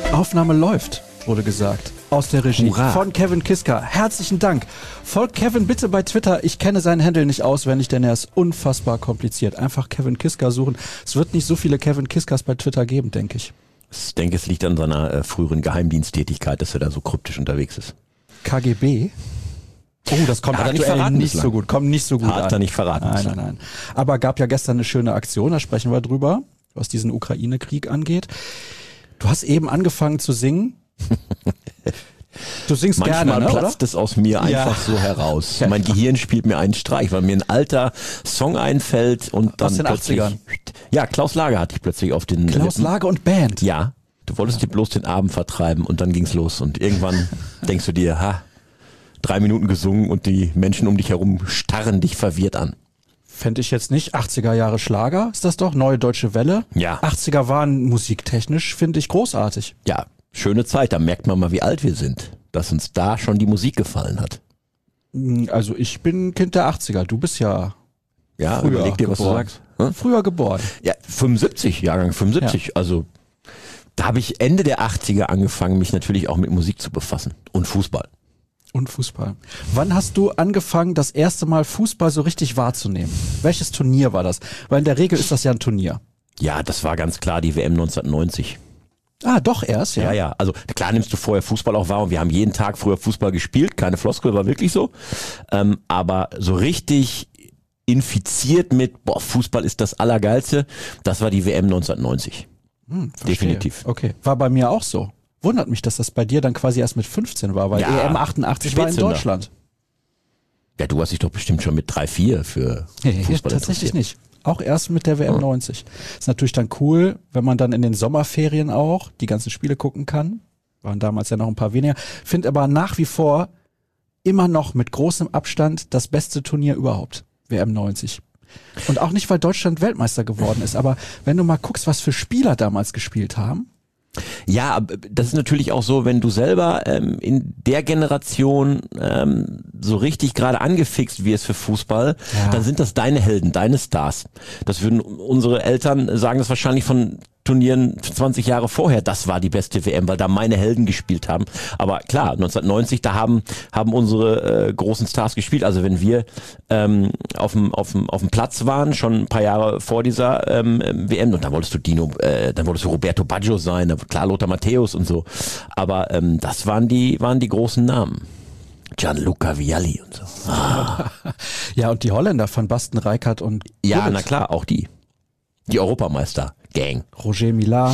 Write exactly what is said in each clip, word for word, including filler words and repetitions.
Aufnahme läuft, wurde gesagt. Aus der Regie. Hurra. Von Kevin Kiska. Herzlichen Dank. Folgt Kevin bitte bei Twitter. Ich kenne seinen Handle nicht auswendig, denn er ist unfassbar kompliziert. Einfach Kevin Kiska suchen. Es wird nicht so viele Kevin Kiskas bei Twitter geben, denke ich. Ich denke, es liegt an seiner äh, früheren Geheimdiensttätigkeit, dass er da so kryptisch unterwegs ist. K G B? Oh, das kommt Hat er nicht aktuell verraten nicht bislang. so gut. Kommt nicht so gut Hat an. er nicht verraten Nein, bislang. nein, nein. Aber gab ja gestern eine schöne Aktion, da sprechen wir drüber, was diesen Ukraine-Krieg angeht. Du hast eben angefangen zu singen. Du singst Manchmal gerne, ne, platzt oder? es aus mir Ja. einfach so heraus. Mein Gehirn spielt mir einen Streich, weil mir ein alter Song einfällt und dann Aus den plötzlich... achtzigern. Ja, Klaus Lager hatte ich plötzlich auf den Klaus Lippen. Lager und Band. Ja, du wolltest dir bloß den Abend vertreiben und dann ging's los. Und irgendwann denkst du dir, ha, drei Minuten gesungen und die Menschen um dich herum starren dich verwirrt an. Fände ich jetzt nicht. achtziger Jahre Schlager ist das doch, Neue Deutsche Welle. Ja. achtziger waren musiktechnisch, finde ich, großartig. Ja, schöne Zeit, da merkt man mal, wie alt wir sind, dass uns da schon die Musik gefallen hat. Also ich bin Kind der achtziger, du bist ja Ja, früher überleg dir, was geboren. du sagst. Hm? Früher geboren. Ja, fünfundsiebzig, Jahrgang fünfundsiebzig, also da habe ich Ende der achtziger angefangen, mich natürlich auch mit Musik zu befassen und Fußball. Und Fußball. Wann hast du angefangen, das erste Mal Fußball so richtig wahrzunehmen? Welches Turnier war das? Weil in der Regel ist das ja ein Turnier. Ja, das war ganz klar die W M neunzehnhundertneunzig. Ah, doch erst, ja. Ja, ja, also klar nimmst du vorher Fußball auch wahr und wir haben jeden Tag früher Fußball gespielt, keine Floskel, war wirklich so. Ähm, aber so richtig infiziert mit, boah, Fußball ist das Allergeilste, das war die W M neunzehnhundertneunzig. Hm, verstehe. Definitiv. Okay, war bei mir auch so. Wundert mich, dass das bei dir dann quasi erst mit fünfzehn war, weil Ja, E M achtundachtzig war in Spätzünder. Deutschland. Ja, du hast dich doch bestimmt schon mit drei, vier für Fußball Tatsächlich interessiert. nicht. Auch erst mit der W M neunzig. Ist natürlich dann cool, wenn man dann in den Sommerferien auch die ganzen Spiele gucken kann. Waren damals ja noch ein paar weniger. Find aber nach wie vor immer noch mit großem Abstand das beste Turnier überhaupt. W M neunzig. Und auch nicht, weil Deutschland Weltmeister geworden ist, aber wenn du mal guckst, was für Spieler damals gespielt haben. Ja, aber das ist natürlich auch so, wenn du selber ähm, in der Generation ähm, so richtig gerade angefixt wirst für Fußball, Ja. dann sind das deine Helden, deine Stars. Das würden unsere Eltern sagen, das wahrscheinlich von Turnieren zwanzig Jahre vorher, das war die beste W M, weil da meine Helden gespielt haben. Aber klar, neunzehnhundertneunzig, da haben haben unsere äh, großen Stars gespielt. Also wenn wir ähm, auf dem auf dem auf dem Platz waren, schon ein paar Jahre vor dieser ähm, W M, und da wolltest du Dino, äh, dann wolltest du Roberto Baggio sein, da- klar Lothar Matthäus und so. Aber ähm, das waren die waren die großen Namen. Gianluca Vialli und so. Ja, und die Holländer von Basten, Rijkaard und Ja, Gullit. na klar, auch die. Die Europameister. Gang. Roger Millar,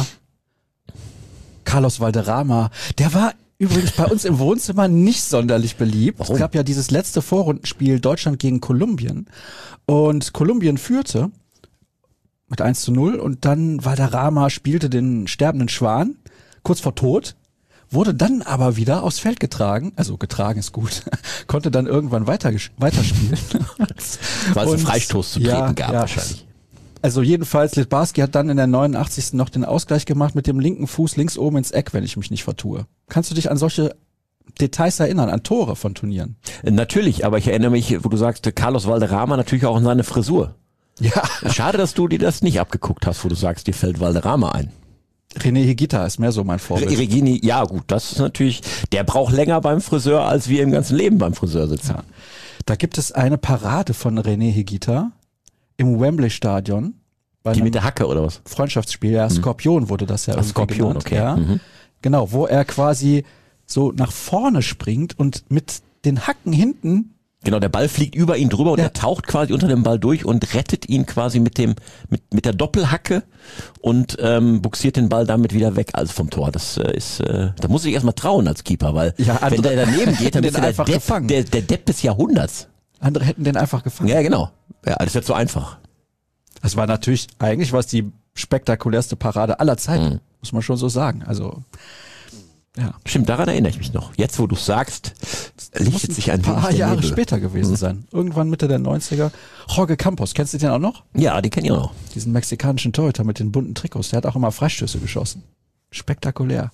Carlos Valderrama, der war übrigens bei uns im Wohnzimmer nicht sonderlich beliebt. Warum? Es gab ja dieses letzte Vorrundenspiel Deutschland gegen Kolumbien und Kolumbien führte mit eins zu null und dann Valderrama spielte den sterbenden Schwan kurz vor Tod, wurde dann aber wieder aufs Feld getragen, also getragen ist gut, konnte dann irgendwann weiter weiterspielen. Weil es einen Und- Freistoß zu treten ja, gab ja. wahrscheinlich. Also jedenfalls, Litbarski hat dann in der neunundachtzigsten noch den Ausgleich gemacht mit dem linken Fuß links oben ins Eck, wenn ich mich nicht vertue. Kannst du dich an solche Details erinnern, an Tore von Turnieren? Natürlich, aber ich erinnere mich, wo du sagst, Carlos Valderrama natürlich auch an seine Frisur. Ja. Schade, dass du dir das nicht abgeguckt hast, wo du sagst, dir fällt Valderrama ein. René Higuita ist mehr so mein Vorbild. Re- Regini, ja gut, das ist natürlich, der braucht länger beim Friseur, als wir im ganzen Leben beim Friseur sitzen. Ja. Da gibt es eine Parade von René Higuita im Wembley-Stadion. Bei Die einem mit der Hacke oder was? Freundschaftsspiel, ja, Skorpion wurde das ja Ach, irgendwie Skorpion, genannt. okay. Ja. Mhm. Genau, wo er quasi so nach vorne springt und mit den Hacken hinten. Genau, der Ball fliegt über ihn drüber und Ja. er taucht quasi unter dem Ball durch und rettet ihn quasi mit dem mit mit der Doppelhacke und ähm, buxiert den Ball damit wieder weg, also vom Tor. Das äh, ist, äh, da muss ich erstmal trauen als Keeper, weil Ja, wenn andere- der daneben geht, dann den bist du der einfach Depp, gefangen. der, der Depp des Jahrhunderts. Andere hätten den einfach gefangen. Ja, genau. Ja, das ist jetzt so einfach. Das war natürlich, eigentlich war es die spektakulärste Parade aller Zeiten, Mhm. muss man schon so sagen. Also, ja. Stimmt, daran erinnere ich mich noch. Jetzt, wo du sagst, lichtet sich ein paar wenig der Jahre Nebel. später gewesen Mhm. sein. Irgendwann Mitte der neunziger. Jorge Campos, kennst du den auch noch? Ja, die kenn ich auch noch. Diesen mexikanischen Torhüter mit den bunten Trikots. Der hat auch immer Freistöße geschossen. Spektakulär.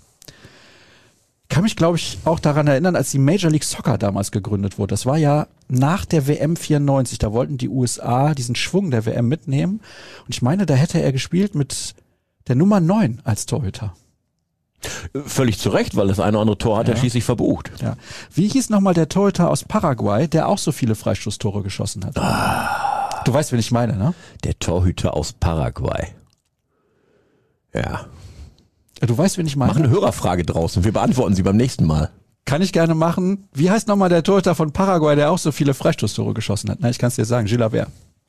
Kann mich, glaube ich, auch daran erinnern, als die Major League Soccer damals gegründet wurde. Das war ja nach der W M vierundneunzig. Da wollten die U S A diesen Schwung der W M mitnehmen. Und ich meine, da hätte er gespielt mit der Nummer neun als Torhüter. Völlig zu Recht, weil das eine oder andere Tor hat Ja. er schließlich verbucht. Ja. Wie hieß nochmal der Torhüter aus Paraguay, der auch so viele Freistoßtore geschossen hat? Ah. Du weißt, wen ich meine, ne? Der Torhüter aus Paraguay. Ja. Du weißt, wen ich meine? Mach eine Hörerfrage draus und wir beantworten sie beim nächsten Mal. Kann ich gerne machen. Wie heißt nochmal der Torhüter von Paraguay, der auch so viele Freistoßtore geschossen hat? Na, ich kann es dir sagen, Gilles Lavert.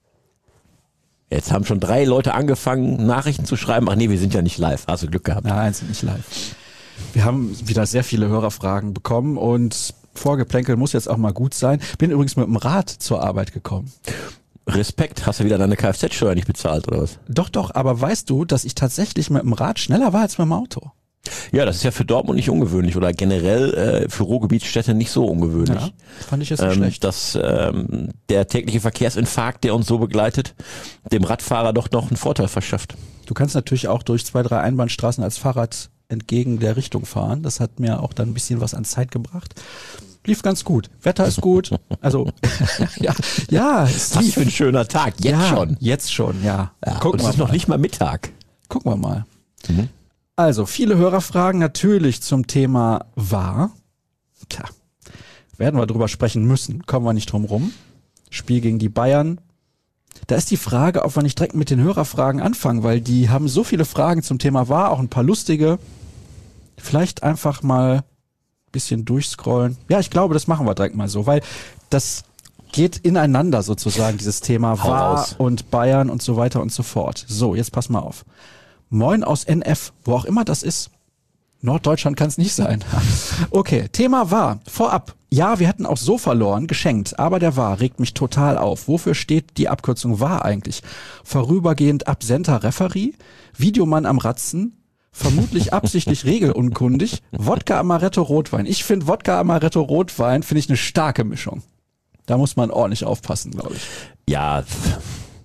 Jetzt haben schon drei Leute angefangen, Nachrichten zu schreiben. Ach nee, wir sind ja nicht live. Hast du Glück gehabt. Nein, sind nicht live. Wir haben wieder sehr viele Hörerfragen bekommen und Vorgeplänkel muss jetzt auch mal gut sein. Bin übrigens mit dem Rad zur Arbeit gekommen. Respekt, hast du wieder deine Kfz-Steuer nicht bezahlt oder was? Doch, doch, aber weißt du, dass ich tatsächlich mit dem Rad schneller war als mit dem Auto? Ja, das ist ja für Dortmund nicht ungewöhnlich oder generell äh, für Ruhrgebietsstädte nicht so ungewöhnlich. Ja, fand ich jetzt nicht ähm, schlecht. Dass ähm, der tägliche Verkehrsinfarkt, der uns so begleitet, dem Radfahrer doch noch einen Vorteil verschafft. Du kannst natürlich auch durch zwei, drei Einbahnstraßen als Fahrrad entgegen der Richtung fahren. Das hat mir auch dann ein bisschen was an Zeit gebracht. Lief ganz gut. Wetter ist gut. Also, ja, ja, es Was lief. für ein schöner Tag, jetzt ja, schon. Jetzt schon, ja. Ja, Gucken und es wir ist noch mal. nicht mal Mittag. Gucken wir mal. Mhm. Also, viele Hörerfragen natürlich zum Thema V A R. Tja, werden wir drüber sprechen müssen. Kommen wir nicht drum rum. Spiel gegen die Bayern. Da ist die Frage, ob wir nicht direkt mit den Hörerfragen anfangen, weil die haben so viele Fragen zum Thema V A R, auch ein paar lustige. Vielleicht einfach mal ein bisschen durchscrollen. Ja, ich glaube, das machen wir direkt mal so, weil das geht ineinander sozusagen, dieses Thema Hau V A R raus. und Bayern und so weiter und so fort. So, jetzt pass mal auf. Moin aus N F, wo auch immer das ist. Norddeutschland kann es nicht sein. Okay, Thema V A R. Vorab. Ja, wir hätten auch so verloren, geschenkt, aber der V A R regt mich total auf. Wofür steht die Abkürzung V A R eigentlich? Vorübergehend absenter Referee, Videomann am Ratzen, vermutlich absichtlich regelunkundig, Wodka Amaretto Rotwein. Ich finde Wodka Amaretto Rotwein finde ich eine starke Mischung. Da muss man ordentlich aufpassen, glaube ich. Ja, pff,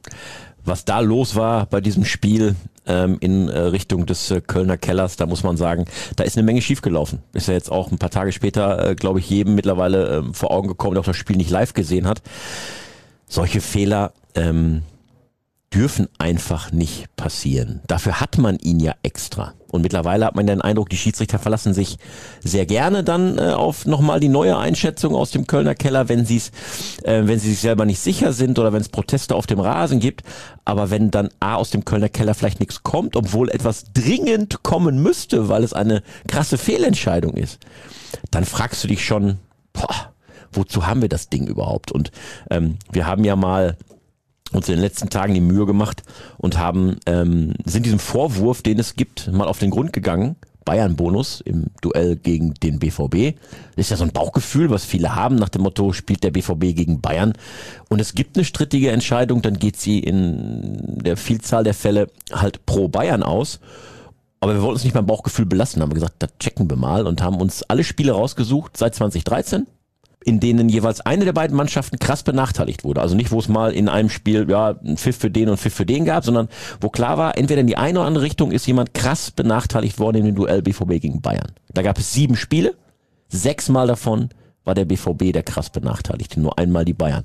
was da los war bei diesem Spiel ähm, in äh, Richtung des äh, Kölner Kellers, da muss man sagen, da ist eine Menge schiefgelaufen. Ist ja jetzt auch ein paar Tage später, äh, glaube ich, jedem mittlerweile ähm, vor Augen gekommen, der auch das Spiel nicht live gesehen hat. Solche Fehler ähm, dürfen einfach nicht passieren. Dafür hat man ihn ja extra. Und mittlerweile hat man den Eindruck, die Schiedsrichter verlassen sich sehr gerne dann äh, auf nochmal die neue Einschätzung aus dem Kölner Keller, wenn sie es, äh, wenn sie sich selber nicht sicher sind oder wenn es Proteste auf dem Rasen gibt. Aber wenn dann A aus dem Kölner Keller vielleicht nichts kommt, obwohl etwas dringend kommen müsste, weil es eine krasse Fehlentscheidung ist, dann fragst du dich schon, boah, wozu haben wir das Ding überhaupt? Und ähm, wir haben ja mal uns in den letzten Tagen die Mühe gemacht und haben ähm, sind diesem Vorwurf, den es gibt, mal auf den Grund gegangen. Bayern-Bonus im Duell gegen den B V B. Das ist ja so ein Bauchgefühl, was viele haben, nach dem Motto, spielt der B V B gegen Bayern. Und es gibt eine strittige Entscheidung, dann geht sie in der Vielzahl der Fälle halt pro Bayern aus. Aber wir wollten uns nicht beim Bauchgefühl belassen, haben wir gesagt, das checken wir mal und haben uns alle Spiele rausgesucht seit zwanzig dreizehn. In denen jeweils eine der beiden Mannschaften krass benachteiligt wurde. Also nicht, wo es mal in einem Spiel ja ein Pfiff für den und Pfiff für den gab, sondern wo klar war, entweder in die eine oder andere Richtung ist jemand krass benachteiligt worden in dem Duell B V B gegen Bayern. Da gab es sieben Spiele, sechsmal davon war der B V B der krass Benachteiligte, nur einmal die Bayern.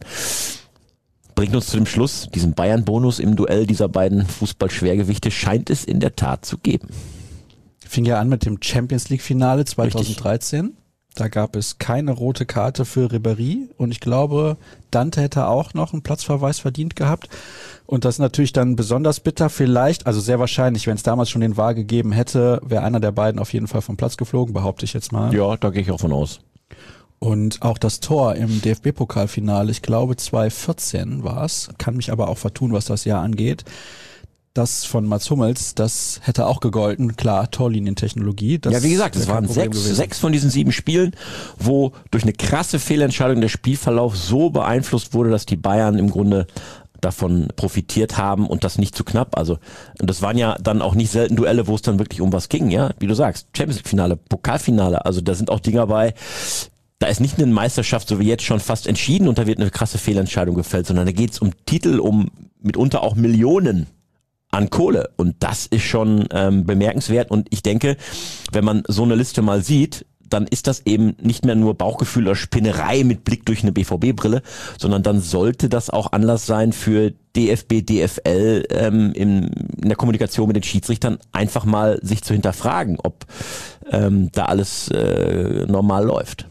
Bringt uns zu dem Schluss, diesen Bayern-Bonus im Duell dieser beiden Fußballschwergewichte scheint es in der Tat zu geben. Fing ja an mit dem Champions League Finale zwanzig dreizehn. Richtig. Da gab es keine rote Karte für Ribéry und ich glaube, Dante hätte auch noch einen Platzverweis verdient gehabt. Und das ist natürlich dann besonders bitter. Vielleicht, also sehr wahrscheinlich, wenn es damals schon den V A R gegeben hätte, wäre einer der beiden auf jeden Fall vom Platz geflogen, behaupte ich jetzt mal. Ja, da gehe ich auch von aus. Und auch das Tor im D F B-Pokalfinale, ich glaube zwanzig vierzehn war es, kann mich aber auch vertun, was das Jahr angeht. Das von Mats Hummels, das hätte auch gegolten. Klar, Torlinientechnologie. Das ja, wie gesagt, es waren sechs, sechs von diesen sieben Spielen, wo durch eine krasse Fehlentscheidung der Spielverlauf so beeinflusst wurde, dass die Bayern im Grunde davon profitiert haben und das nicht zu knapp. Also, und das waren ja dann auch nicht selten Duelle, wo es dann wirklich um was ging, ja. Wie du sagst, Champions League Finale, Pokalfinale, also da sind auch Dinger bei, da ist nicht eine Meisterschaft, so wie jetzt schon fast entschieden und da wird eine krasse Fehlentscheidung gefällt, sondern da geht es um Titel, um mitunter auch Millionen an Kohle. Und das ist schon ähm, bemerkenswert. Und ich denke, wenn man so eine Liste mal sieht, dann ist das eben nicht mehr nur Bauchgefühl oder Spinnerei mit Blick durch eine B V B-Brille, sondern dann sollte das auch Anlass sein für D F B, D F L ähm, in, in der Kommunikation mit den Schiedsrichtern einfach mal sich zu hinterfragen, ob ähm, da alles äh, normal läuft.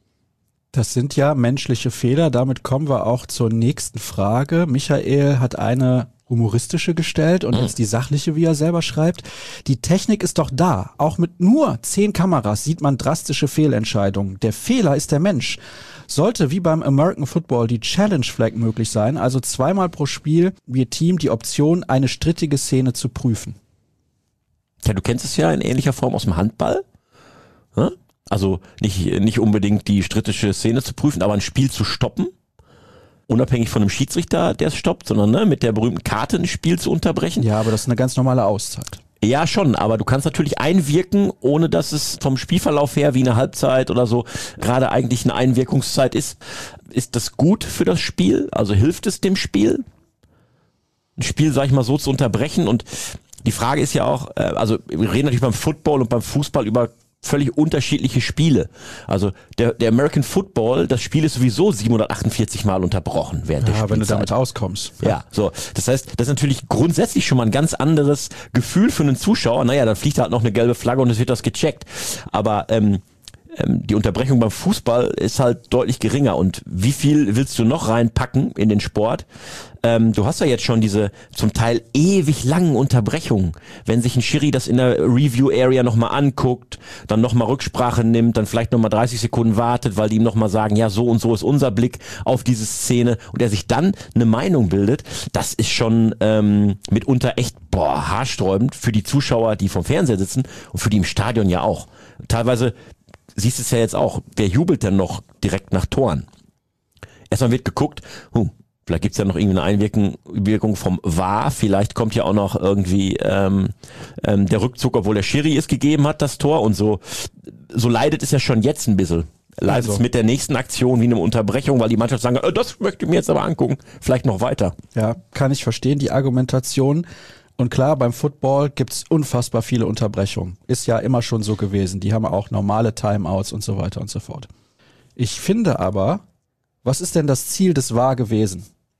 Das sind ja menschliche Fehler. Damit kommen wir auch zur nächsten Frage. Michael hat eine humoristische gestellt und jetzt die sachliche, wie er selber schreibt. Die Technik ist doch da. Auch mit nur zehn Kameras sieht man drastische Fehlentscheidungen. Der Fehler ist der Mensch. Sollte wie beim American Football die Challenge Flag möglich sein, also zweimal pro Spiel wir Team die Option, eine strittige Szene zu prüfen. Ja, du kennst es ja in ähnlicher Form aus dem Handball. Hm? Also nicht, nicht unbedingt die strittige Szene zu prüfen, aber ein Spiel zu stoppen. Unabhängig von einem Schiedsrichter, der es stoppt, sondern ne, mit der berühmten Karte ein Spiel zu unterbrechen. Ja, aber das ist eine ganz normale Auszeit. Ja, schon, aber du kannst natürlich einwirken, ohne dass es vom Spielverlauf her wie eine Halbzeit oder so gerade eigentlich eine Einwirkungszeit ist. Ist das gut für das Spiel? Also hilft es dem Spiel? Ein Spiel, sag ich mal, so zu unterbrechen? Und die Frage ist ja auch, also wir reden natürlich beim Football und beim Fußball über völlig unterschiedliche Spiele. Also der, der American Football, das Spiel ist sowieso siebenhundertachtundvierzig Mal unterbrochen während ja, der Spielzeit. Wenn du damit auskommst. Ja, so. Das heißt, das ist natürlich grundsätzlich schon mal ein ganz anderes Gefühl für einen Zuschauer. Naja, dann fliegt halt noch eine gelbe Flagge und es wird das gecheckt. Aber ähm, ähm, die Unterbrechung beim Fußball ist halt deutlich geringer. Und wie viel willst du noch reinpacken in den Sport? Ähm, du hast ja jetzt schon diese zum Teil ewig langen Unterbrechungen. Wenn sich ein Schiri das in der Review-Area nochmal anguckt, dann nochmal Rücksprache nimmt, dann vielleicht nochmal dreißig Sekunden wartet, weil die ihm nochmal sagen, ja, so und so ist unser Blick auf diese Szene und er sich dann eine Meinung bildet, das ist schon ähm, mitunter echt boah, haarsträubend für die Zuschauer, die vom Fernseher sitzen und für die im Stadion ja auch. Teilweise siehst du es ja jetzt auch, wer jubelt denn noch direkt nach Toren? Erstmal wird geguckt, huh, vielleicht gibt's ja noch irgendwie eine Einwirkung vom V A R. Vielleicht kommt ja auch noch irgendwie ähm, ähm, der Rückzug, obwohl der Schiri es gegeben hat, das Tor. Und so so leidet es ja schon jetzt ein bisschen. Leidet also. Es mit der nächsten Aktion wie eine Unterbrechung, weil die Mannschaft sagen, oh, das möchte ich mir jetzt aber angucken. Vielleicht noch weiter. Ja, kann ich verstehen, die Argumentation. Und klar, beim Football gibt's unfassbar viele Unterbrechungen. Ist ja immer schon so gewesen. Die haben auch normale Timeouts und so weiter und so fort. Ich finde aber, was ist denn das Ziel des V A R gewesen?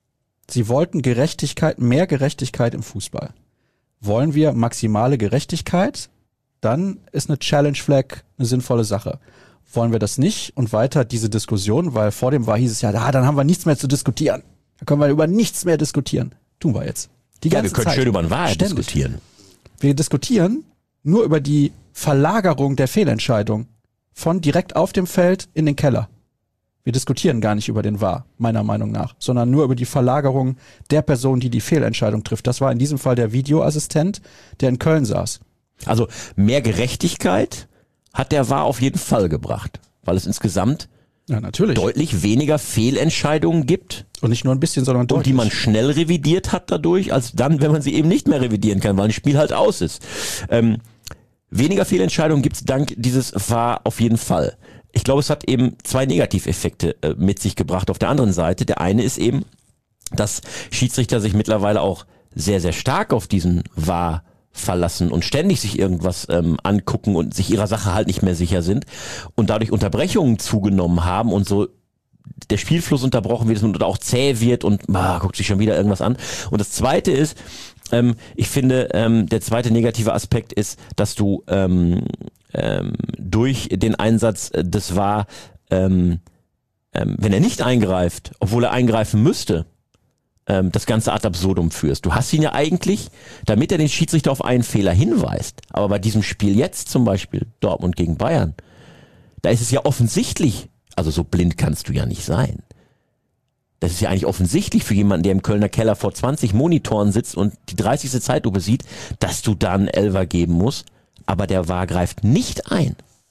Sie wollten Gerechtigkeit, mehr Gerechtigkeit im Fußball. Wollen wir maximale Gerechtigkeit? Dann ist eine Challenge Flag eine sinnvolle Sache. Wollen wir das nicht? Und weiter diese Diskussion, weil vor dem V A R hieß es ja, ah, dann haben wir nichts mehr zu diskutieren. Da können wir über nichts mehr diskutieren. Tun wir jetzt. Die ganze ja, wir können Zeit. schön über den V A R Ständig. diskutieren. Wir diskutieren nur über die Verlagerung der Fehlentscheidung von direkt auf dem Feld in den Keller. Wir diskutieren gar nicht über den V A R, meiner Meinung nach, sondern nur über die Verlagerung der Person, die die Fehlentscheidung trifft. Das war in diesem Fall der Videoassistent, der in Köln saß. Also mehr Gerechtigkeit hat der V A R auf jeden Fall gebracht, weil es insgesamt ja, natürlich. deutlich weniger Fehlentscheidungen gibt. Und nicht nur ein bisschen, sondern deutlich. Und die man schnell revidiert hat dadurch, als dann, wenn man sie eben nicht mehr revidieren kann, weil ein Spiel halt aus ist. Ähm, weniger Fehlentscheidungen gibt es dank dieses V A R auf jeden Fall. Ich glaube, es hat eben zwei Negativeffekte äh, mit sich gebracht auf der anderen Seite. Der eine ist eben, dass Schiedsrichter sich mittlerweile auch sehr, sehr stark auf diesen V A R verlassen und ständig sich irgendwas ähm, angucken und sich ihrer Sache halt nicht mehr sicher sind und dadurch Unterbrechungen zugenommen haben und so der Spielfluss unterbrochen wird und auch zäh wird und ah, guckt sich schon wieder irgendwas an. Und das Zweite ist, ähm, ich finde, ähm, der zweite negative Aspekt ist, dass du ähm, ähm, durch den Einsatz des V A R, ähm, ähm, wenn er nicht eingreift, obwohl er eingreifen müsste, ähm, das Ganze ad absurdum führst. Du hast ihn ja eigentlich, damit er den Schiedsrichter auf einen Fehler hinweist. Aber bei diesem Spiel jetzt zum Beispiel, Dortmund gegen Bayern, da ist es ja offensichtlich, also so blind kannst du ja nicht sein. Das ist ja eigentlich offensichtlich für jemanden, der im Kölner Keller vor zwanzig Monitoren sitzt und die dreißigste Zeitlupe sieht, dass du da einen Elfer geben musst, aber der V A R greift nicht ein.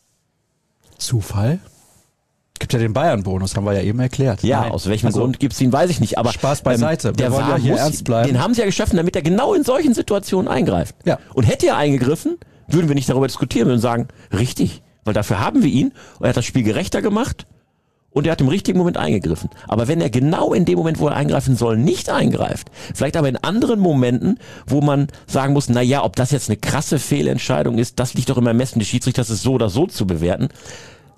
Zufall? Es gibt ja den Bayern-Bonus, haben wir ja eben erklärt. Ja, Nein. aus welchem also, Grund gibt's ihn, weiß ich nicht. Aber Spaß beiseite. Ähm, der Wir wollen V A R ja hier muss, ernst bleiben. Den haben sie ja geschaffen, damit er genau in solchen Situationen eingreift. Ja. Und hätte er eingegriffen, würden wir nicht darüber diskutieren, würden sagen, richtig, weil dafür haben wir ihn und er hat das Spiel gerechter gemacht und er hat im richtigen Moment eingegriffen. Aber wenn er genau in dem Moment, wo er eingreifen soll, nicht eingreift, vielleicht aber in anderen Momenten, wo man sagen muss, na ja, ob das jetzt eine krasse Fehlentscheidung ist, das liegt doch im Ermessen des Schiedsrichters, ist so oder so zu bewerten,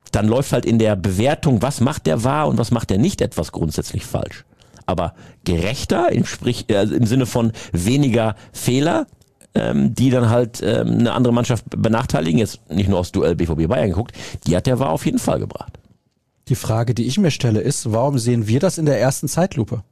dann läuft halt in der Bewertung, was macht der wahr und was macht der nicht, etwas grundsätzlich falsch. Aber gerechter, im, sprich, äh, im Sinne von weniger Fehler, ähm, die dann halt ähm, eine andere Mannschaft benachteiligen, jetzt nicht nur aufs Duell B V B Bayern geguckt, die hat der wahr auf jeden Fall gebracht. Die Frage, die ich mir stelle, ist, warum sehen wir das in der ersten Zeitlupe?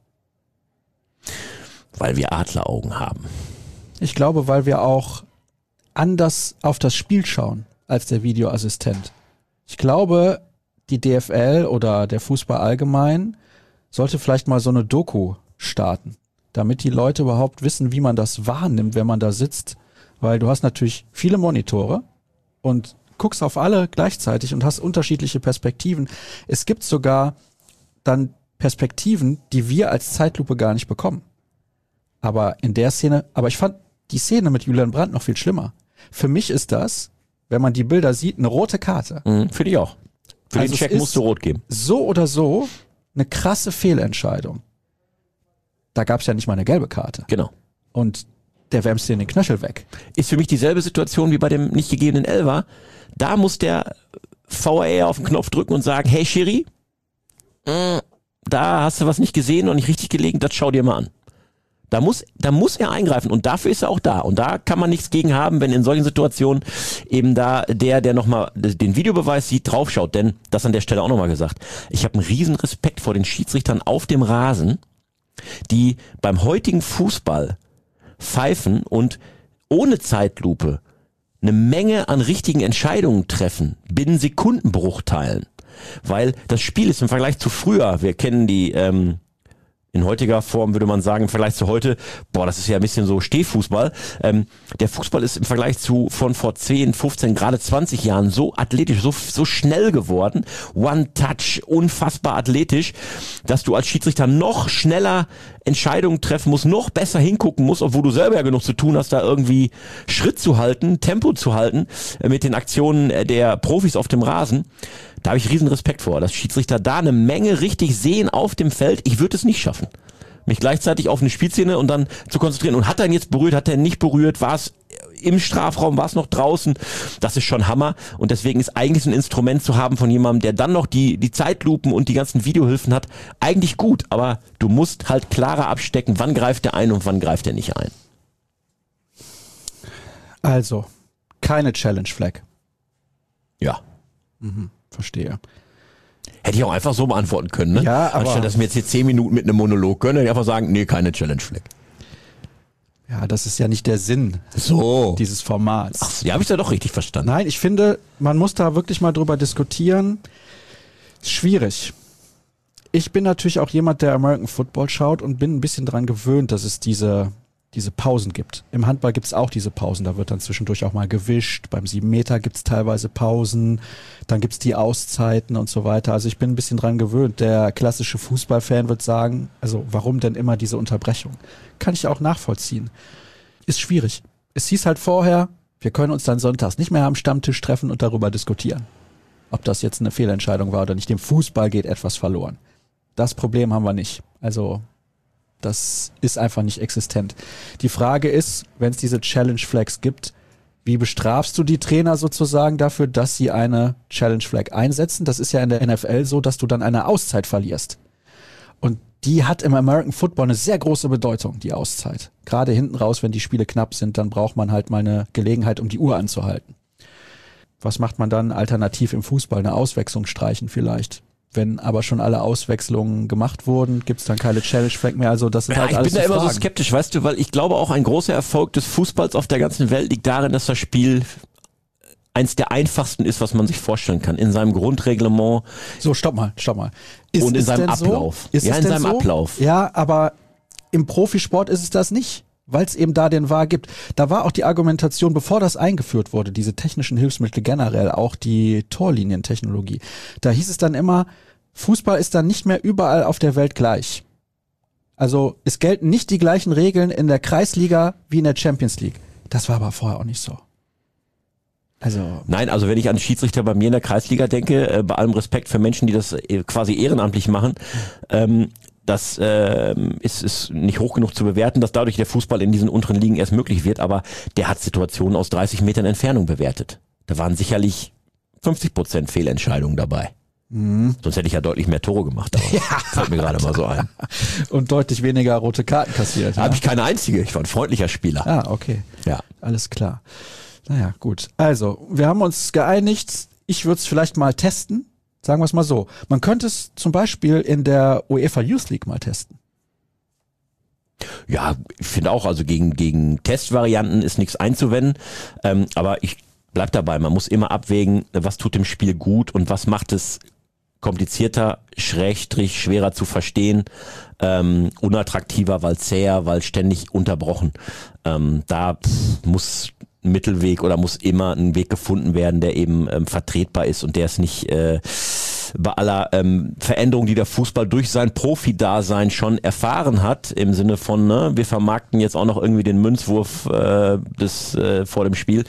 Weil wir Adleraugen haben. Ich glaube, weil wir auch anders auf das Spiel schauen als der Videoassistent. Ich glaube, die D F L oder der Fußball allgemein sollte vielleicht mal so eine Doku starten, damit die Leute überhaupt wissen, wie man das wahrnimmt, wenn man da sitzt. Weil du hast natürlich viele Monitore und guckst auf alle gleichzeitig und hast unterschiedliche Perspektiven. Es gibt sogar dann Perspektiven, die wir als Zeitlupe gar nicht bekommen. Aber in der Szene, aber ich fand die Szene mit Julian Brandt noch viel schlimmer. Für mich ist das, wenn man die Bilder sieht, eine rote Karte. Mhm, für dich auch. Für Also den Check es musst du ist rot geben. So oder so eine krasse Fehlentscheidung. Da gab es ja nicht mal eine gelbe Karte. Genau. Und der wärmst dir den Knöchel weg. Ist für mich dieselbe Situation wie bei dem nicht gegebenen Elfer. Da muss der V A R auf den Knopf drücken und sagen, hey Schiri, mh, da hast du was nicht gesehen und nicht richtig gelegen, das schau dir mal an. Da muss, da muss er eingreifen und dafür ist er auch da. Und da kann man nichts gegen haben, wenn in solchen Situationen eben da der, der nochmal den Videobeweis sieht, draufschaut. Denn, das an der Stelle auch nochmal gesagt, ich habe einen riesen Respekt vor den Schiedsrichtern auf dem Rasen, die beim heutigen Fußball pfeifen und ohne Zeitlupe eine Menge an richtigen Entscheidungen treffen, binnen Sekundenbruchteilen. Weil das Spiel ist im Vergleich zu früher, wir kennen die, ähm, in heutiger Form würde man sagen, im Vergleich zu heute, boah, das ist ja ein bisschen so Stehfußball. Ähm, der Fußball ist im Vergleich zu von vor zehn, fünfzehn, gerade zwanzig Jahren so athletisch, so, so schnell geworden. One Touch, unfassbar athletisch, dass du als Schiedsrichter noch schneller Entscheidungen treffen musst, noch besser hingucken musst, obwohl du selber ja genug zu tun hast, da irgendwie Schritt zu halten, Tempo zu halten äh, mit den Aktionen äh, der Profis auf dem Rasen. Da habe ich riesen Respekt vor, dass Schiedsrichter da eine Menge richtig sehen auf dem Feld. Ich würde es nicht schaffen, mich gleichzeitig auf eine Spielszene und dann zu konzentrieren. Und hat er ihn jetzt berührt, hat er ihn nicht berührt, war es im Strafraum, war es noch draußen? Das ist schon Hammer. Und deswegen ist eigentlich so ein Instrument zu haben von jemandem, der dann noch die, die Zeitlupen und die ganzen Videohilfen hat, eigentlich gut. Aber du musst halt klarer abstecken, wann greift er ein und wann greift er nicht ein. Also, keine Challenge Flag. Ja. Mhm, verstehe. Hätte ich auch einfach so beantworten können, ne? Ja, aber anstatt dass wir jetzt hier zehn Minuten mit einem Monolog können, hätte ich einfach sagen, nee, keine Challenge Flag. Ja, das ist ja nicht der Sinn So. dieses Formats. Ach, ja, habe ich da doch richtig verstanden. Nein, ich finde, man muss da wirklich mal drüber diskutieren. Schwierig. Ich bin natürlich auch jemand, der American Football schaut und bin ein bisschen dran gewöhnt, dass es diese, diese Pausen gibt. Im Handball gibt es auch diese Pausen, da wird dann zwischendurch auch mal gewischt. Beim sieben Meter gibt es teilweise Pausen, dann gibt es die Auszeiten und so weiter. Also ich bin ein bisschen dran gewöhnt. Der klassische Fußballfan wird sagen, also warum denn immer diese Unterbrechung? Kann ich auch nachvollziehen. Ist schwierig. Es hieß halt vorher, wir können uns dann sonntags nicht mehr am Stammtisch treffen und darüber diskutieren, ob das jetzt eine Fehlentscheidung war oder nicht. Dem Fußball geht etwas verloren. Das Problem haben wir nicht. Also das ist einfach nicht existent. Die Frage ist, wenn es diese Challenge Flags gibt, wie bestrafst du die Trainer sozusagen dafür, dass sie eine Challenge Flag einsetzen? Das ist ja in der N F L so, dass du dann eine Auszeit verlierst. Und die hat im American Football eine sehr große Bedeutung, die Auszeit. Gerade hinten raus, wenn die Spiele knapp sind, dann braucht man halt mal eine Gelegenheit, um die Uhr anzuhalten. Was macht man dann alternativ im Fußball? Eine Auswechslung streichen vielleicht. Wenn aber schon alle Auswechslungen gemacht wurden, gibt es dann keine Challenge Flag mehr. Also das sind ja, halt ich alles bin da so immer Fragen. so skeptisch, weißt du, weil ich glaube auch ein großer Erfolg des Fußballs auf der ganzen Welt liegt darin, dass das Spiel eins der einfachsten ist, was man sich vorstellen kann. In seinem Grundreglement. So, stopp mal, stopp mal. Ist und in es seinem denn Ablauf. So? Ist ja, es in denn seinem so? Ablauf. Ja, aber im Profisport ist es das nicht, weil es eben da den V A R gibt. Da war auch die Argumentation, bevor das eingeführt wurde, diese technischen Hilfsmittel generell, auch die Torlinientechnologie. Da hieß es dann immer, Fußball ist dann nicht mehr überall auf der Welt gleich. Also es gelten nicht die gleichen Regeln in der Kreisliga wie in der Champions League. Das war aber vorher auch nicht so. Also Nein, also wenn ich an Schiedsrichter bei mir in der Kreisliga denke, äh, bei allem Respekt für Menschen, die das äh, quasi ehrenamtlich machen, ähm, das äh, ist, ist nicht hoch genug zu bewerten, dass dadurch der Fußball in diesen unteren Ligen erst möglich wird, aber der hat Situationen aus dreißig Metern Entfernung bewertet. Da waren sicherlich fünfzig Prozent Fehlentscheidungen dabei. Mhm. Sonst hätte ich ja deutlich mehr Tore gemacht. Aber ja. Fällt mir gerade mal so ein. Und deutlich weniger rote Karten kassiert. Da ja? habe ich keine einzige. Ich war ein freundlicher Spieler. Ah, okay. Ja. Alles klar. Naja, gut. Also, wir haben uns geeinigt. Ich würde es vielleicht mal testen. Sagen wir es mal so. Man könnte es zum Beispiel in der UEFA Youth League mal testen. Ja, ich finde auch, also gegen, gegen Testvarianten ist nichts einzuwenden. Ähm, aber ich bleib dabei. Man muss immer abwägen, was tut dem Spiel gut und was macht es komplizierter, schrägstrich, schwerer zu verstehen, ähm, unattraktiver, weil zäher, weil ständig unterbrochen. Ähm, da pff, muss ein Mittelweg oder muss immer ein Weg gefunden werden, der eben ähm, vertretbar ist und der es nicht äh, bei aller ähm, Veränderung, die der Fußball durch sein Profi-Dasein schon erfahren hat, im Sinne von, ne, wir vermarkten jetzt auch noch irgendwie den Münzwurf äh, des, äh, vor dem Spiel,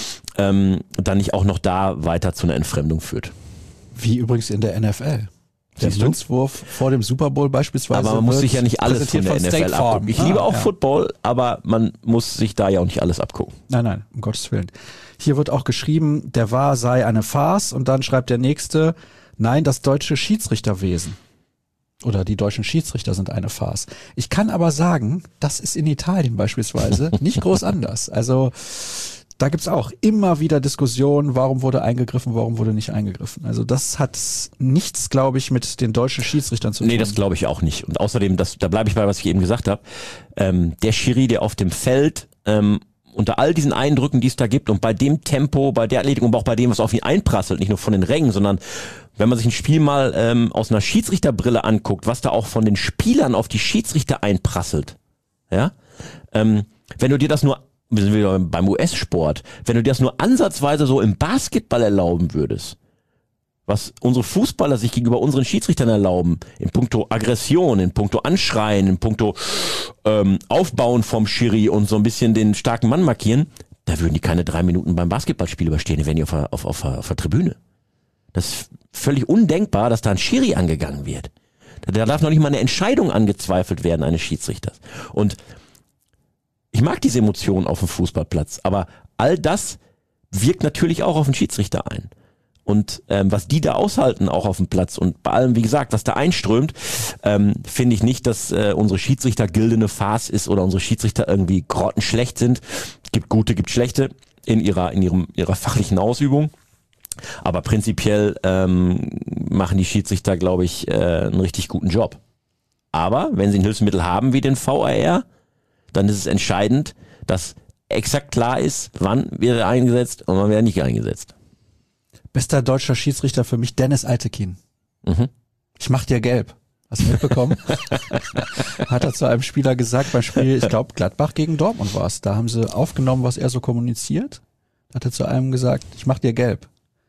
ähm, dann nicht auch noch da weiter zu einer Entfremdung führt. Wie übrigens in der N F L. Der Münzwurf vor dem Super Bowl beispielsweise. Aber man muss sich ja nicht alles von der N F L abgucken. Ich ah, liebe auch ja. Football, aber man muss sich da ja auch nicht alles abgucken. Nein, nein, um Gottes Willen. Hier wird auch geschrieben, der V A R sei eine Farce und dann schreibt der Nächste, nein, das deutsche Schiedsrichterwesen oder die deutschen Schiedsrichter sind eine Farce. Ich kann aber sagen, das ist in Italien beispielsweise nicht groß anders. Also da gibt's auch immer wieder Diskussionen, warum wurde eingegriffen, warum wurde nicht eingegriffen. Also das hat nichts, glaube ich, mit den deutschen Schiedsrichtern zu tun. Nee, das glaube ich auch nicht. Und außerdem, das, da bleibe ich bei, was ich eben gesagt habe, ähm, der Schiri, der auf dem Feld ähm, unter all diesen Eindrücken, die es da gibt und bei dem Tempo, bei der Athletik und auch bei dem, was auf ihn einprasselt, nicht nur von den Rängen, sondern wenn man sich ein Spiel mal ähm, aus einer Schiedsrichterbrille anguckt, was da auch von den Spielern auf die Schiedsrichter einprasselt, ja, ähm, wenn du dir das nur wir sind wieder beim U S-Sport, wenn du dir das nur ansatzweise so im Basketball erlauben würdest, was unsere Fußballer sich gegenüber unseren Schiedsrichtern erlauben, in puncto Aggression, in puncto Anschreien, in puncto ähm, Aufbauen vom Schiri und so ein bisschen den starken Mann markieren, da würden die keine drei Minuten beim Basketballspiel überstehen, die wären die auf der, auf, auf, auf der Tribüne. Das ist völlig undenkbar, dass da ein Schiri angegangen wird. Da darf noch nicht mal eine Entscheidung angezweifelt werden eines Schiedsrichters. Und ich mag diese Emotionen auf dem Fußballplatz, aber all das wirkt natürlich auch auf den Schiedsrichter ein. Und ähm, was die da aushalten, auch auf dem Platz und bei allem, wie gesagt, was da einströmt, ähm, finde ich nicht, dass äh, unsere Schiedsrichtergilde eine Farce ist oder unsere Schiedsrichter irgendwie grottenschlecht sind. Gibt gute, gibt schlechte in ihrer in ihrem ihrer fachlichen Ausübung. Aber prinzipiell ähm, machen die Schiedsrichter, glaube ich, äh, einen richtig guten Job. Aber wenn sie ein Hilfsmittel haben wie den V A R, dann ist es entscheidend, dass exakt klar ist, wann wäre eingesetzt und wann wäre nicht eingesetzt. Bester deutscher Schiedsrichter für mich, Dennis Altekin. Mhm. Ich mach dir gelb. Hast du mitbekommen? Hat er zu einem Spieler gesagt beim Spiel, ich glaube Gladbach gegen Dortmund war es. Da haben sie aufgenommen, was er so kommuniziert. Hat er zu einem gesagt, ich mach dir gelb.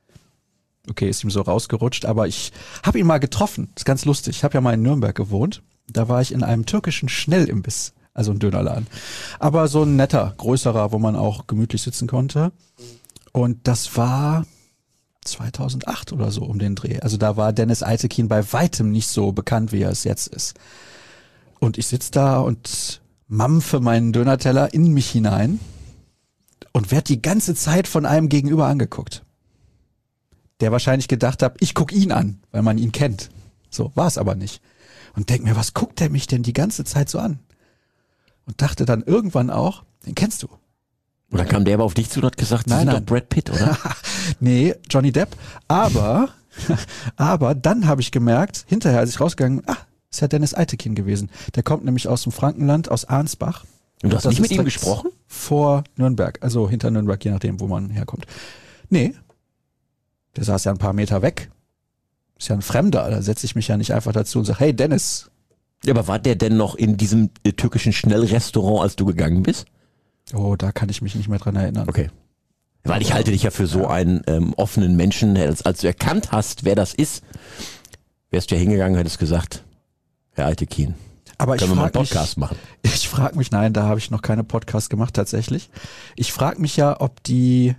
Okay, ist ihm so rausgerutscht, aber ich habe ihn mal getroffen. Das ist ganz lustig. Ich habe ja mal in Nürnberg gewohnt. Da war ich in einem türkischen Schnellimbiss. Also ein Dönerladen. Aber so ein netter, größerer, wo man auch gemütlich sitzen konnte. Und das war zweitausendacht oder so um den Dreh. Also da war Dennis Altekin bei weitem nicht so bekannt, wie er es jetzt ist. Und ich sitze da und mampfe meinen Dönerteller in mich hinein und werd die ganze Zeit von einem Gegenüber angeguckt. Der wahrscheinlich gedacht hat, ich guck ihn an, weil man ihn kennt. So, war es aber nicht. Und denk mir, was guckt der mich denn die ganze Zeit so an? Und dachte dann irgendwann auch, den kennst du. Und dann kam der aber auf dich zu und hat gesagt, Sie nein, sind nein. doch Brad Pitt, oder? Nee, Johnny Depp. Aber, aber dann habe ich gemerkt, hinterher, als ich rausgegangen bin, ah, ist ja Dennis Altekin gewesen. Der kommt nämlich aus dem Frankenland, aus Arnsbach. Und du hast das nicht mit ist ihm gesprochen? Vor Nürnberg, also hinter Nürnberg, je nachdem, wo man herkommt. Nee, der saß ja ein paar Meter weg. Ist ja ein Fremder, da setze ich mich ja nicht einfach dazu und sage, hey Dennis. Ja, aber war der denn noch in diesem äh, türkischen Schnellrestaurant, als du gegangen bist? Oh, da kann ich mich nicht mehr dran erinnern. Okay. Weil ich halte dich ja für so ja. einen ähm, offenen Menschen, als, als du erkannt hast, wer das ist, wärst du ja hingegangen und hättest gesagt, Herr Altekin, aber können ich wir mal einen mich, Podcast machen? Ich frage mich, nein, da habe ich noch keine Podcast gemacht tatsächlich. Ich frage mich ja, ob die,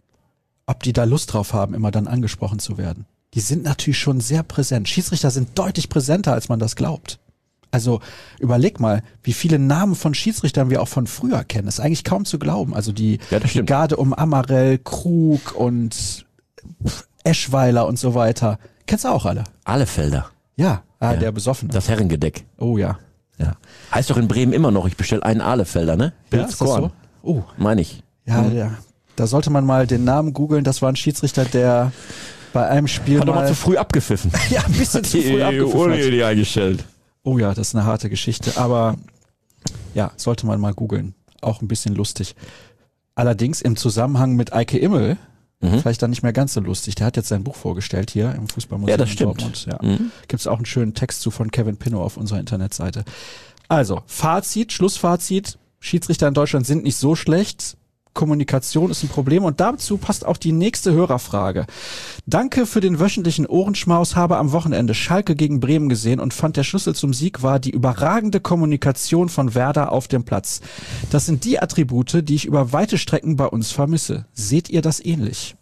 ob die da Lust drauf haben, immer dann angesprochen zu werden. Die sind natürlich schon sehr präsent. Schiedsrichter sind deutlich präsenter, als man das glaubt. Also überleg mal, wie viele Namen von Schiedsrichtern wir auch von früher kennen. Das ist eigentlich kaum zu glauben. Also die, ja, die Garde um Amarell, Krug und Eschweiler und so weiter. Kennst du auch alle? Ahlefelder. Ja, ah, Ja. der Besoffene. Das Herrengedeck. Oh ja. Ja. Heißt doch in Bremen immer noch, ich bestelle einen Ahlefelder, ne? Ja, ist das so? Oh, Meine ich. ja, ja. Da sollte man mal den Namen googeln. Das war ein Schiedsrichter, der bei einem Spiel Hat doch mal mal zu früh abgepfiffen. ja, ein bisschen zu früh abgepfiffen hat. die eingestellt. Oh ja, das ist eine harte Geschichte, aber ja, sollte man mal googeln. Auch ein bisschen lustig. Allerdings im Zusammenhang mit Eike Immel, mhm. vielleicht dann nicht mehr ganz so lustig. Der hat jetzt sein Buch vorgestellt hier im Fußballmuseum ja, das in stimmt. Dortmund. Ja. Mhm. Gibt es auch einen schönen Text zu von Kevin Pinnow auf unserer Internetseite. Also, Fazit, Schlussfazit. Schiedsrichter in Deutschland sind nicht so schlecht. Kommunikation ist ein Problem und dazu passt auch die nächste Hörerfrage. Danke für den wöchentlichen Ohrenschmaus, habe am Wochenende Schalke gegen Bremen gesehen und fand, der Schlüssel zum Sieg war die überragende Kommunikation von Werder auf dem Platz. Das sind die Attribute, die ich über weite Strecken bei uns vermisse. Seht ihr das ähnlich?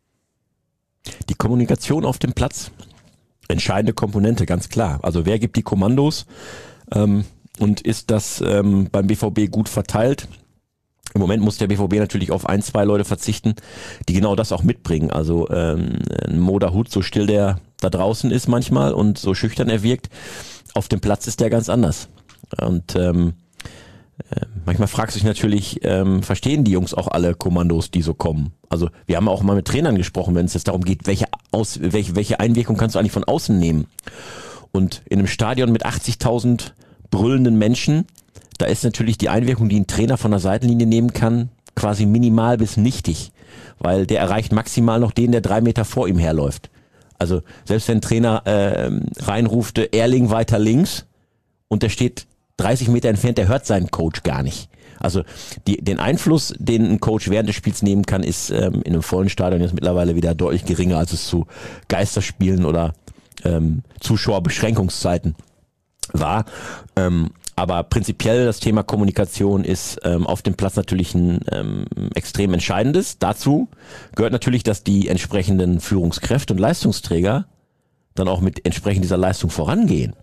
Die Kommunikation auf dem Platz, entscheidende Komponente, ganz klar. Also wer gibt die Kommandos ähm, und ist das ähm, beim B V B gut verteilt? Im Moment muss der B V B natürlich auf ein, zwei Leute verzichten, die genau das auch mitbringen. Also ähm, ein Mo Dahoud, so still der da draußen ist manchmal und so schüchtern er wirkt, auf dem Platz ist der ganz anders. Und ähm, äh, manchmal fragst du dich natürlich, ähm, verstehen die Jungs auch alle Kommandos, die so kommen? Also wir haben auch mal mit Trainern gesprochen, wenn es jetzt darum geht, welche, Aus, welche, welche Einwirkung kannst du eigentlich von außen nehmen? Und in einem Stadion mit achtzigtausend brüllenden Menschen, da ist natürlich die Einwirkung, die ein Trainer von der Seitenlinie nehmen kann, quasi minimal bis nichtig, weil der erreicht maximal noch den, der drei Meter vor ihm herläuft. Also selbst wenn ein Trainer äh, reinrufte, Erling weiter links und der steht dreißig Meter entfernt, der hört seinen Coach gar nicht. Also die, den Einfluss, den ein Coach während des Spiels nehmen kann, ist ähm, in einem vollen Stadion jetzt mittlerweile wieder deutlich geringer, als es zu Geisterspielen oder ähm, Zuschauerbeschränkungszeiten war. Ähm, aber prinzipiell das Thema Kommunikation ist ähm, auf dem Platz natürlich ein ähm, extrem entscheidendes. Dazu gehört natürlich, dass die entsprechenden Führungskräfte und Leistungsträger dann auch mit entsprechend dieser Leistung vorangehen.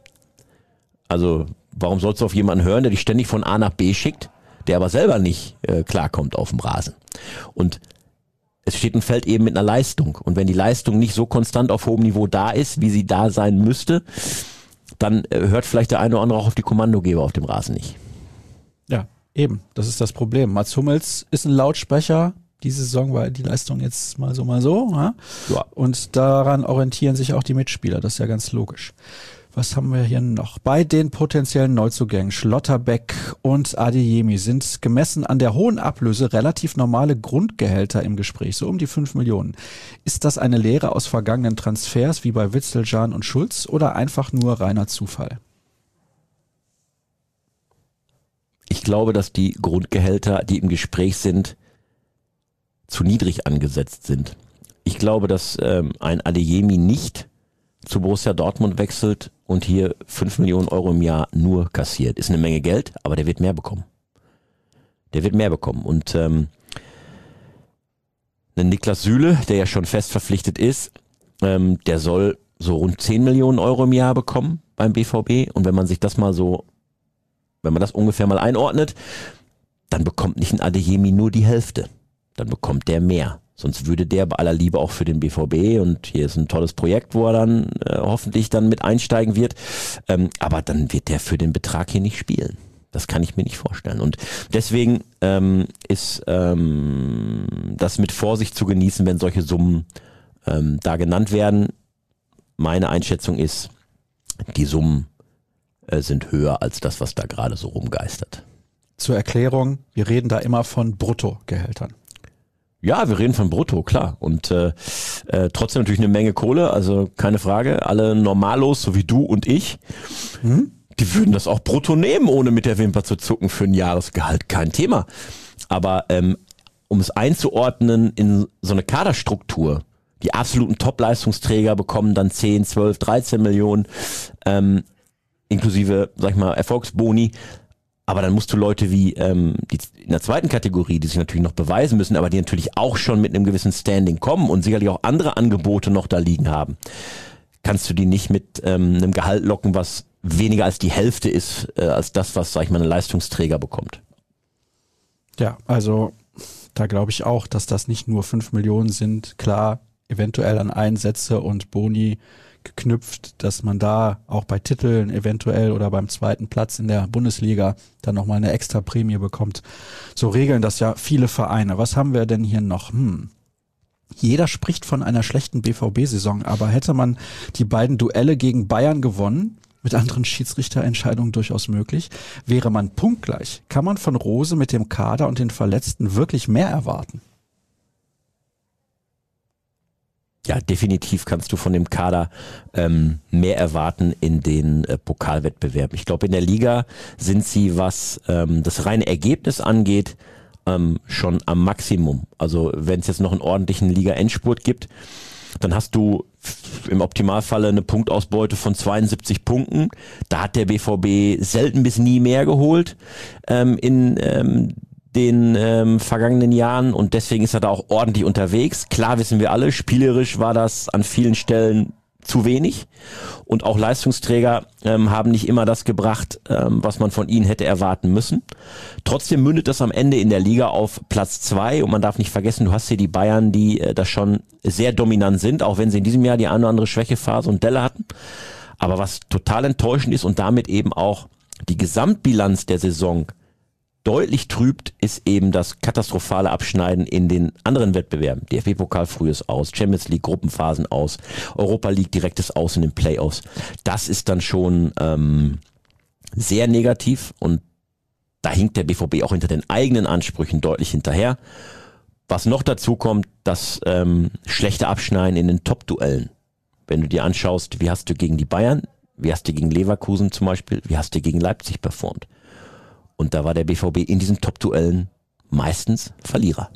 Also warum sollst du auf jemanden hören, der dich ständig von A nach B schickt, der aber selber nicht äh, klarkommt auf dem Rasen? Und es steht und fällt eben mit einer Leistung. Und wenn die Leistung nicht so konstant auf hohem Niveau da ist, wie sie da sein müsste, dann hört vielleicht der eine oder andere auch auf die Kommandogeber auf dem Rasen nicht. Ja, eben. Das ist das Problem. Mats Hummels ist ein Lautsprecher. Diese Saison war die Leistung jetzt mal so, mal so. Ja? Ja. Und daran orientieren sich auch die Mitspieler. Das ist ja ganz logisch. Was haben wir hier noch? Bei den potenziellen Neuzugängen Schlotterbeck und Adeyemi sind gemessen an der hohen Ablöse relativ normale Grundgehälter im Gespräch, so um die fünf Millionen. Ist das eine Lehre aus vergangenen Transfers wie bei Witzel, Can und Schulz oder einfach nur reiner Zufall? Ich glaube, dass die Grundgehälter, die im Gespräch sind, zu niedrig angesetzt sind. Ich glaube, dass ähm, ein Adeyemi nicht zu Borussia Dortmund wechselt und hier fünf Millionen Euro im Jahr nur kassiert. Ist eine Menge Geld, aber der wird mehr bekommen. Der wird mehr bekommen. Und ähm, ein Niklas Süle, der ja schon fest verpflichtet ist, ähm, der soll so rund zehn Millionen Euro im Jahr bekommen beim B V B. Und wenn man sich das mal so, wenn man das ungefähr mal einordnet, dann bekommt nicht ein Adeyemi nur die Hälfte. Dann bekommt der mehr. Sonst würde der bei aller Liebe auch für den B V B, und hier ist ein tolles Projekt, wo er dann äh, hoffentlich dann mit einsteigen wird, ähm, aber dann wird der für den Betrag hier nicht spielen. Das kann ich mir nicht vorstellen. Und deswegen ähm, ist ähm, das mit Vorsicht zu genießen, wenn solche Summen ähm, da genannt werden. Meine Einschätzung ist, die Summen äh, sind höher als das, was da gerade so rumgeistert. Zur Erklärung, wir reden da immer von Bruttogehältern. Ja, wir reden von Brutto, klar. Und äh, äh, trotzdem natürlich eine Menge Kohle, also keine Frage. Alle Normalos, so wie du und ich, hm? die würden das auch brutto nehmen, ohne mit der Wimper zu zucken für ein Jahresgehalt. Kein Thema. Aber ähm, um es einzuordnen in so eine Kaderstruktur, die absoluten Top-Leistungsträger bekommen dann zehn, zwölf, dreizehn Millionen, ähm, inklusive, sag ich mal, Erfolgsboni. Aber dann musst du Leute wie ähm, die in der zweiten Kategorie, die sich natürlich noch beweisen müssen, aber die natürlich auch schon mit einem gewissen Standing kommen und sicherlich auch andere Angebote noch da liegen haben, kannst du die nicht mit ähm, einem Gehalt locken, was weniger als die Hälfte ist, äh, als das, was, sag ich mal, ein Leistungsträger bekommt. Ja, also da glaube ich auch, dass das nicht nur fünf Millionen sind. Klar, eventuell an Einsätze und Boni geknüpft, dass man da auch bei Titeln eventuell oder beim zweiten Platz in der Bundesliga dann nochmal eine extra Prämie bekommt. So regeln das ja viele Vereine. Was haben wir denn hier noch? Hm. Jeder spricht von einer schlechten B V B-Saison, aber hätte man die beiden Duelle gegen Bayern gewonnen, mit anderen Schiedsrichterentscheidungen durchaus möglich, wäre man punktgleich. Kann man von Rose mit dem Kader und den Verletzten wirklich mehr erwarten? Ja, definitiv kannst du von dem Kader ähm, mehr erwarten in den äh, Pokalwettbewerben. Ich glaube, in der Liga sind sie, was ähm, das reine Ergebnis angeht, ähm, schon am Maximum. Also wenn es jetzt noch einen ordentlichen Liga-Endspurt gibt, dann hast du im Optimalfalle eine Punktausbeute von zweiundsiebzig Punkten. Da hat der B V B selten bis nie mehr geholt ähm, in ähm, den ähm, vergangenen Jahren und deswegen ist er da auch ordentlich unterwegs. Klar wissen wir alle, spielerisch war das an vielen Stellen zu wenig und auch Leistungsträger ähm, haben nicht immer das gebracht, ähm, was man von ihnen hätte erwarten müssen. Trotzdem mündet das am Ende in der Liga auf Platz zwei und man darf nicht vergessen, du hast hier die Bayern, die äh, da schon sehr dominant sind, auch wenn sie in diesem Jahr die eine oder andere Schwächephase und Delle hatten. Aber was total enttäuschend ist und damit eben auch die Gesamtbilanz der Saison deutlich trübt, ist eben das katastrophale Abschneiden in den anderen Wettbewerben. D F B-Pokal frühes Aus, Champions League Gruppenphasen aus, Europa League direktes Aus in den Playoffs. Das ist dann schon ähm, sehr negativ und da hinkt der B V B auch hinter den eigenen Ansprüchen deutlich hinterher. Was noch dazu kommt, das ähm, schlechte Abschneiden in den Top-Duellen. Wenn du dir anschaust, wie hast du gegen die Bayern, wie hast du gegen Leverkusen zum Beispiel, wie hast du gegen Leipzig performt? Und da war der B V B in diesen Top-Duellen meistens Verlierer.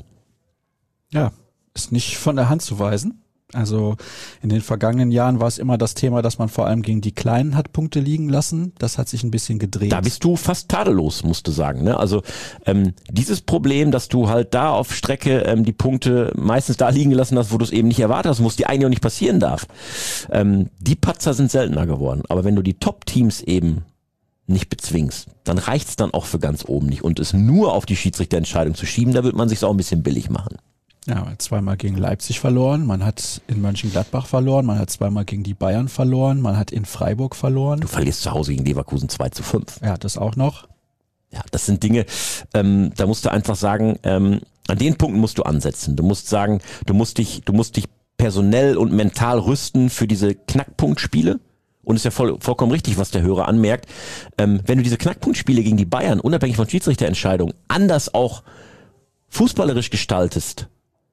Ja, ist nicht von der Hand zu weisen. Also in den vergangenen Jahren war es immer das Thema, dass man vor allem gegen die Kleinen hat Punkte liegen lassen. Das hat sich ein bisschen gedreht. Da bist du fast tadellos, musst du sagen. Ne? Also ähm, dieses Problem, dass du halt da auf Strecke ähm, die Punkte meistens da liegen gelassen hast, wo du es eben nicht erwartet hast, wo es dir eigentlich auch nicht passieren darf. Ähm, die Patzer sind seltener geworden. Aber wenn du die Top-Teams eben nicht bezwingst, dann reicht's dann auch für ganz oben nicht. Und es nur auf die Schiedsrichterentscheidung zu schieben, da wird man sich's auch ein bisschen billig machen. Ja, man hat zweimal gegen Leipzig verloren, man hat in Mönchengladbach verloren, man hat zweimal gegen die Bayern verloren, man hat in Freiburg verloren. Du verlierst zu Hause gegen Leverkusen zwei zu fünf. Ja, das auch noch. Ja, das sind Dinge, ähm, da musst du einfach sagen, ähm, an den Punkten musst du ansetzen. Du musst sagen, du musst dich, du musst dich personell und mental rüsten für diese Knackpunktspiele. Und ist ja voll, vollkommen richtig, was der Hörer anmerkt. Ähm, wenn du diese Knackpunktspiele gegen die Bayern, unabhängig von Schiedsrichterentscheidungen, anders auch fußballerisch gestaltest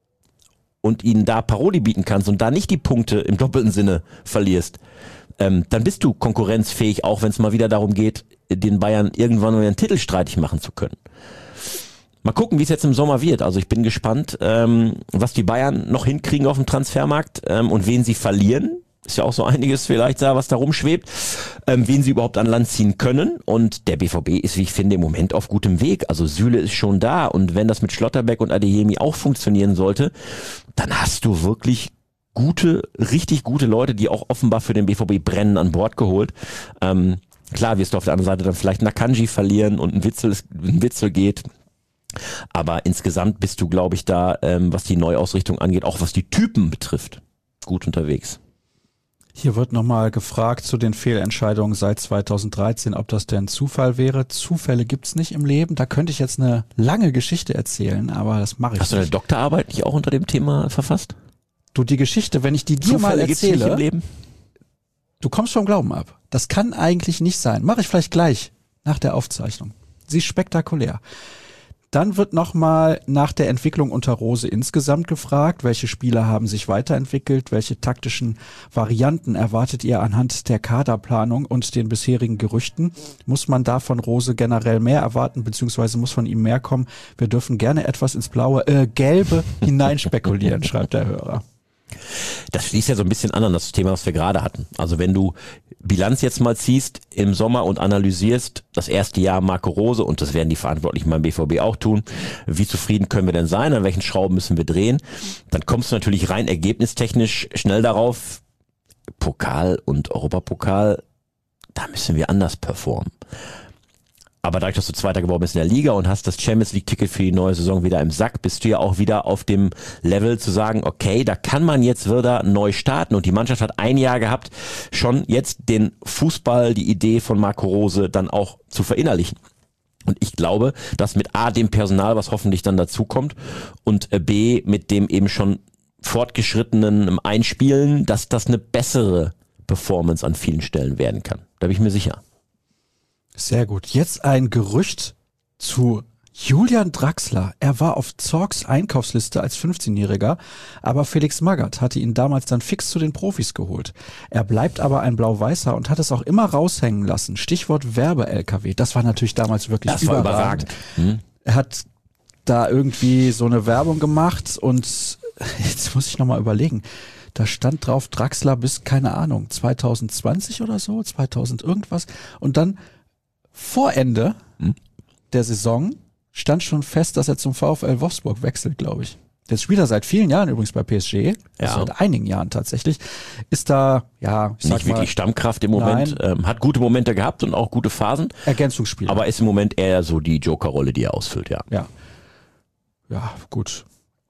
und ihnen da Paroli bieten kannst und da nicht die Punkte im doppelten Sinne verlierst, ähm, dann bist du konkurrenzfähig, auch wenn es mal wieder darum geht, den Bayern irgendwann mal einen Titel streitig machen zu können. Mal gucken, wie es jetzt im Sommer wird. Also ich bin gespannt, ähm, was die Bayern noch hinkriegen auf dem Transfermarkt ähm, und wen sie verlieren. Ist ja auch so einiges vielleicht da, was da rumschwebt, ähm, wen sie überhaupt an Land ziehen können. Und der B V B ist, wie ich finde, im Moment auf gutem Weg. Also Süle ist schon da. Und wenn das mit Schlotterbeck und Adeyemi auch funktionieren sollte, dann hast du wirklich gute, richtig gute Leute, die auch offenbar für den B V B brennen, an Bord geholt. Ähm, klar wirst du auf der anderen Seite dann vielleicht Nakanji verlieren und ein Witzel, ein Witzel geht. Aber insgesamt bist du, glaube ich, da, ähm, was die Neuausrichtung angeht, auch was die Typen betrifft, gut unterwegs. Hier wird nochmal gefragt zu den Fehlentscheidungen seit zweitausenddreizehn, ob das denn Zufall wäre. Zufälle gibt's nicht im Leben. Da könnte ich jetzt eine lange Geschichte erzählen, aber das mache ich Hast nicht. Hast du eine Doktorarbeit nicht auch unter dem Thema verfasst? Du, die Geschichte, wenn ich die dir Zufälle mal erzähle, gibt's nicht im Leben? Du kommst vom Glauben ab. Das kann eigentlich nicht sein. Mache ich vielleicht gleich nach der Aufzeichnung. Sie ist spektakulär. Dann wird nochmal nach der Entwicklung unter Rose insgesamt gefragt, welche Spieler haben sich weiterentwickelt, welche taktischen Varianten erwartet ihr anhand der Kaderplanung und den bisherigen Gerüchten? Muss man da von Rose generell mehr erwarten, beziehungsweise muss von ihm mehr kommen? Wir dürfen gerne etwas ins Blaue, äh, Gelbe hineinspekulieren, schreibt der Hörer. Das schließt ja so ein bisschen an an das Thema, was wir gerade hatten. Also wenn du Bilanz jetzt mal ziehst im Sommer und analysierst das erste Jahr Marco Rose, und das werden die Verantwortlichen beim B V B auch tun, wie zufrieden können wir denn sein, an welchen Schrauben müssen wir drehen, dann kommst du natürlich rein ergebnistechnisch schnell darauf, Pokal und Europapokal, da müssen wir anders performen. Aber dadurch, dass du Zweiter geworden bist in der Liga und hast das Champions League-Ticket für die neue Saison wieder im Sack, bist du ja auch wieder auf dem Level zu sagen, okay, da kann man jetzt wieder neu starten. Und die Mannschaft hat ein Jahr gehabt, schon jetzt den Fußball, die Idee von Marco Rose dann auch zu verinnerlichen. Und ich glaube, dass mit A, dem Personal, was hoffentlich dann dazukommt, und B, mit dem eben schon fortgeschrittenen Einspielen, dass das eine bessere Performance an vielen Stellen werden kann. Da bin ich mir sicher. Sehr gut. Jetzt ein Gerücht zu Julian Draxler. Er war auf Zorgs Einkaufsliste als fünfzehnjähriger, aber Felix Magath hatte ihn damals dann fix zu den Profis geholt. Er bleibt aber ein Blau-Weißer und hat es auch immer raushängen lassen. Stichwort Werbe-L K W. Das war natürlich damals wirklich das war überragend. Hm? Er hat da irgendwie so eine Werbung gemacht und jetzt muss ich nochmal überlegen. Da stand drauf Draxler bis, keine Ahnung, zwanzig zwanzig oder so, zweitausend irgendwas. Und dann vor Ende hm? der Saison stand schon fest, dass er zum VfL Wolfsburg wechselt, glaube ich. Der spielt er seit vielen Jahren übrigens bei P S G, ja. seit einigen Jahren tatsächlich. Ist da, ja, ich sag nicht mal, wirklich Stammkraft im Moment, ähm, hat gute Momente gehabt und auch gute Phasen. Ergänzungsspieler. Aber ist im Moment eher so die Joker-Rolle, die er ausfüllt, ja. Ja, ja, gut.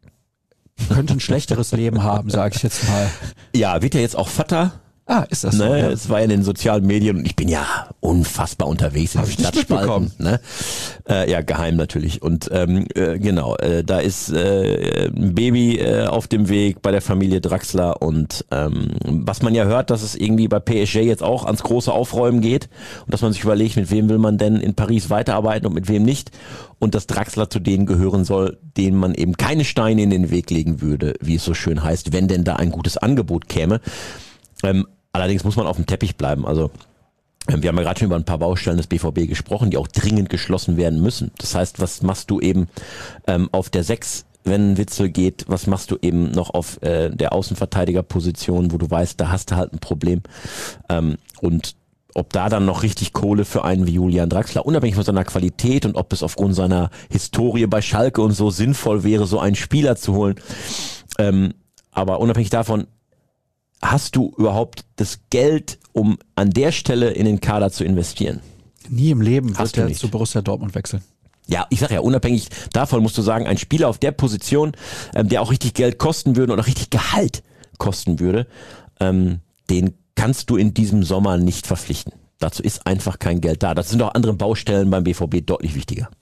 Könnte ein schlechteres Leben haben, sage ich jetzt mal. Ja, wird er jetzt auch Vater? Ah, ist das so? Ne, ja. Es war ja in den sozialen Medien und ich bin ja unfassbar unterwegs in den Stadtspalten. Ne? Äh, ja, geheim natürlich. Und ähm, äh, genau, äh, da ist äh, ein Baby äh, auf dem Weg bei der Familie Draxler und ähm, was man ja hört, dass es irgendwie bei P S G jetzt auch ans große Aufräumen geht und dass man sich überlegt, mit wem will man denn in Paris weiterarbeiten und mit wem nicht. Und dass Draxler zu denen gehören soll, denen man eben keine Steine in den Weg legen würde, wie es so schön heißt, wenn denn da ein gutes Angebot käme. Ähm, Allerdings muss man auf dem Teppich bleiben. Also wir haben ja gerade schon über ein paar Baustellen des B V B gesprochen, die auch dringend geschlossen werden müssen. Das heißt, was machst du eben ähm, auf der sechs, wenn Witzel geht? Was machst du eben noch auf äh, der Außenverteidigerposition, wo du weißt, da hast du halt ein Problem. Ähm, und ob da dann noch richtig Kohle für einen wie Julian Draxler, unabhängig von seiner Qualität und ob es aufgrund seiner Historie bei Schalke und so sinnvoll wäre, so einen Spieler zu holen. Ähm, aber unabhängig davon, hast du überhaupt das Geld, um an der Stelle in den Kader zu investieren? Nie im Leben Hast wird du er zu Borussia Dortmund wechseln. Ja, ich sage ja, unabhängig davon musst du sagen, ein Spieler auf der Position, ähm, der auch richtig Geld kosten würde oder richtig Gehalt kosten würde, ähm, den kannst du in diesem Sommer nicht verpflichten. Dazu ist einfach kein Geld da. Das sind auch andere Baustellen beim B V B deutlich wichtiger.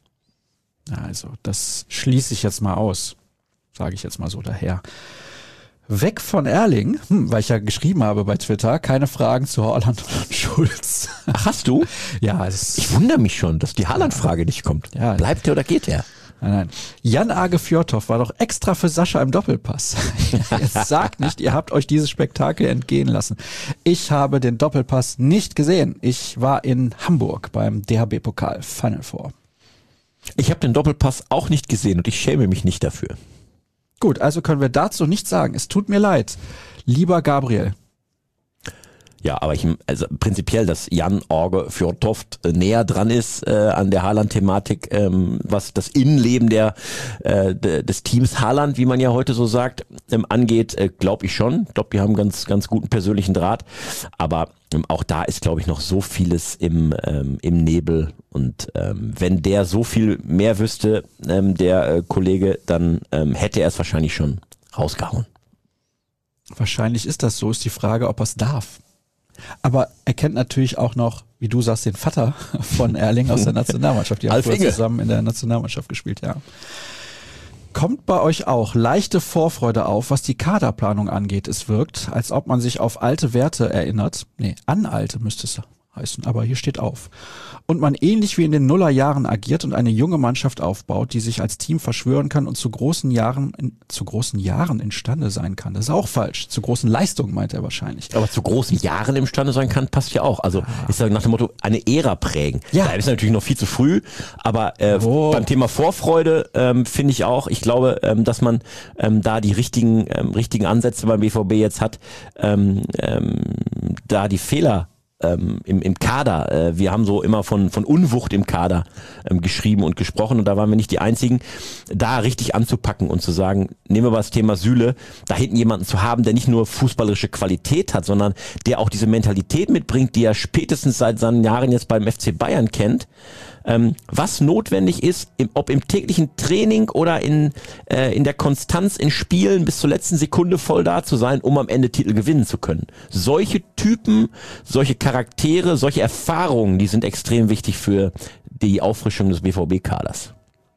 Also, das schließe ich jetzt mal aus, sage ich jetzt mal so daher. Weg von Erling, hm, weil ich ja geschrieben habe bei Twitter, keine Fragen zu Haaland und Schulz. Ach, hast du? Ja, es ich wundere mich schon, dass die Haaland-Frage nicht kommt. Ja, bleibt der oder geht der? Nein, nein. Jan Age Fjordhoff war doch extra für Sascha im Doppelpass. Jetzt sagt nicht, ihr habt euch dieses Spektakel entgehen lassen. Ich habe den Doppelpass nicht gesehen. Ich war in Hamburg beim D H B-Pokal Final Four. Ich habe den Doppelpass auch nicht gesehen und ich schäme mich nicht dafür. Gut, also können wir dazu nichts sagen. Es tut mir leid, lieber Gabriel. Ja, aber ich, also prinzipiell, dass Jan Orge Fjordhoff äh, näher dran ist äh, an der Haaland-Thematik, ähm, was das Innenleben der äh, de, des Teams Haaland, wie man ja heute so sagt, ähm, angeht, äh, glaube ich schon. Ich glaube, die haben ganz ganz guten persönlichen Draht, aber ähm, auch da ist, glaube ich, noch so vieles im ähm, im Nebel und ähm, wenn der so viel mehr wüsste, ähm, der äh, Kollege, dann ähm, hätte er es wahrscheinlich schon rausgehauen. Wahrscheinlich ist das so, ist die Frage, ob er es darf. Aber er kennt natürlich auch noch, wie du sagst, den Vater von Erling aus der Nationalmannschaft. Die haben früher zusammen in der Nationalmannschaft gespielt, ja. Kommt bei euch auch leichte Vorfreude auf, was die Kaderplanung angeht? Es wirkt, als ob man sich auf alte Werte erinnert. Nee, an alte müsste es heißen, aber hier steht auf. Und man ähnlich wie in den Nullerjahren agiert und eine junge Mannschaft aufbaut, die sich als Team verschwören kann und zu großen Jahren, in, zu großen Jahren imstande sein kann. Das ist auch falsch. Zu großen Leistungen meint er wahrscheinlich. Aber zu großen Jahren imstande sein kann, passt ja auch. Also ah. ist ja nach dem Motto, eine Ära prägen. Ja. Da ist natürlich noch viel zu früh, aber äh, oh. beim Thema Vorfreude ähm, finde ich auch, ich glaube, ähm, dass man ähm, da die richtigen, ähm, richtigen Ansätze beim B V B jetzt hat, ähm, ähm, da die Fehler Ähm, im, im Kader, äh, wir haben so immer von von Unwucht im Kader ähm, geschrieben und gesprochen und da waren wir nicht die Einzigen, da richtig anzupacken und zu sagen, nehmen wir mal das Thema Süle, da hinten jemanden zu haben, der nicht nur fußballerische Qualität hat, sondern der auch diese Mentalität mitbringt, die er spätestens seit seinen Jahren jetzt beim F C Bayern kennt, ähm, was notwendig ist, im, ob im täglichen Training oder in, äh, in der Konstanz in Spielen bis zur letzten Sekunde voll da zu sein, um am Ende Titel gewinnen zu können. Solche Typen, solche Charaktere, solche Erfahrungen, die sind extrem wichtig für die Auffrischung des B V B-Kaders.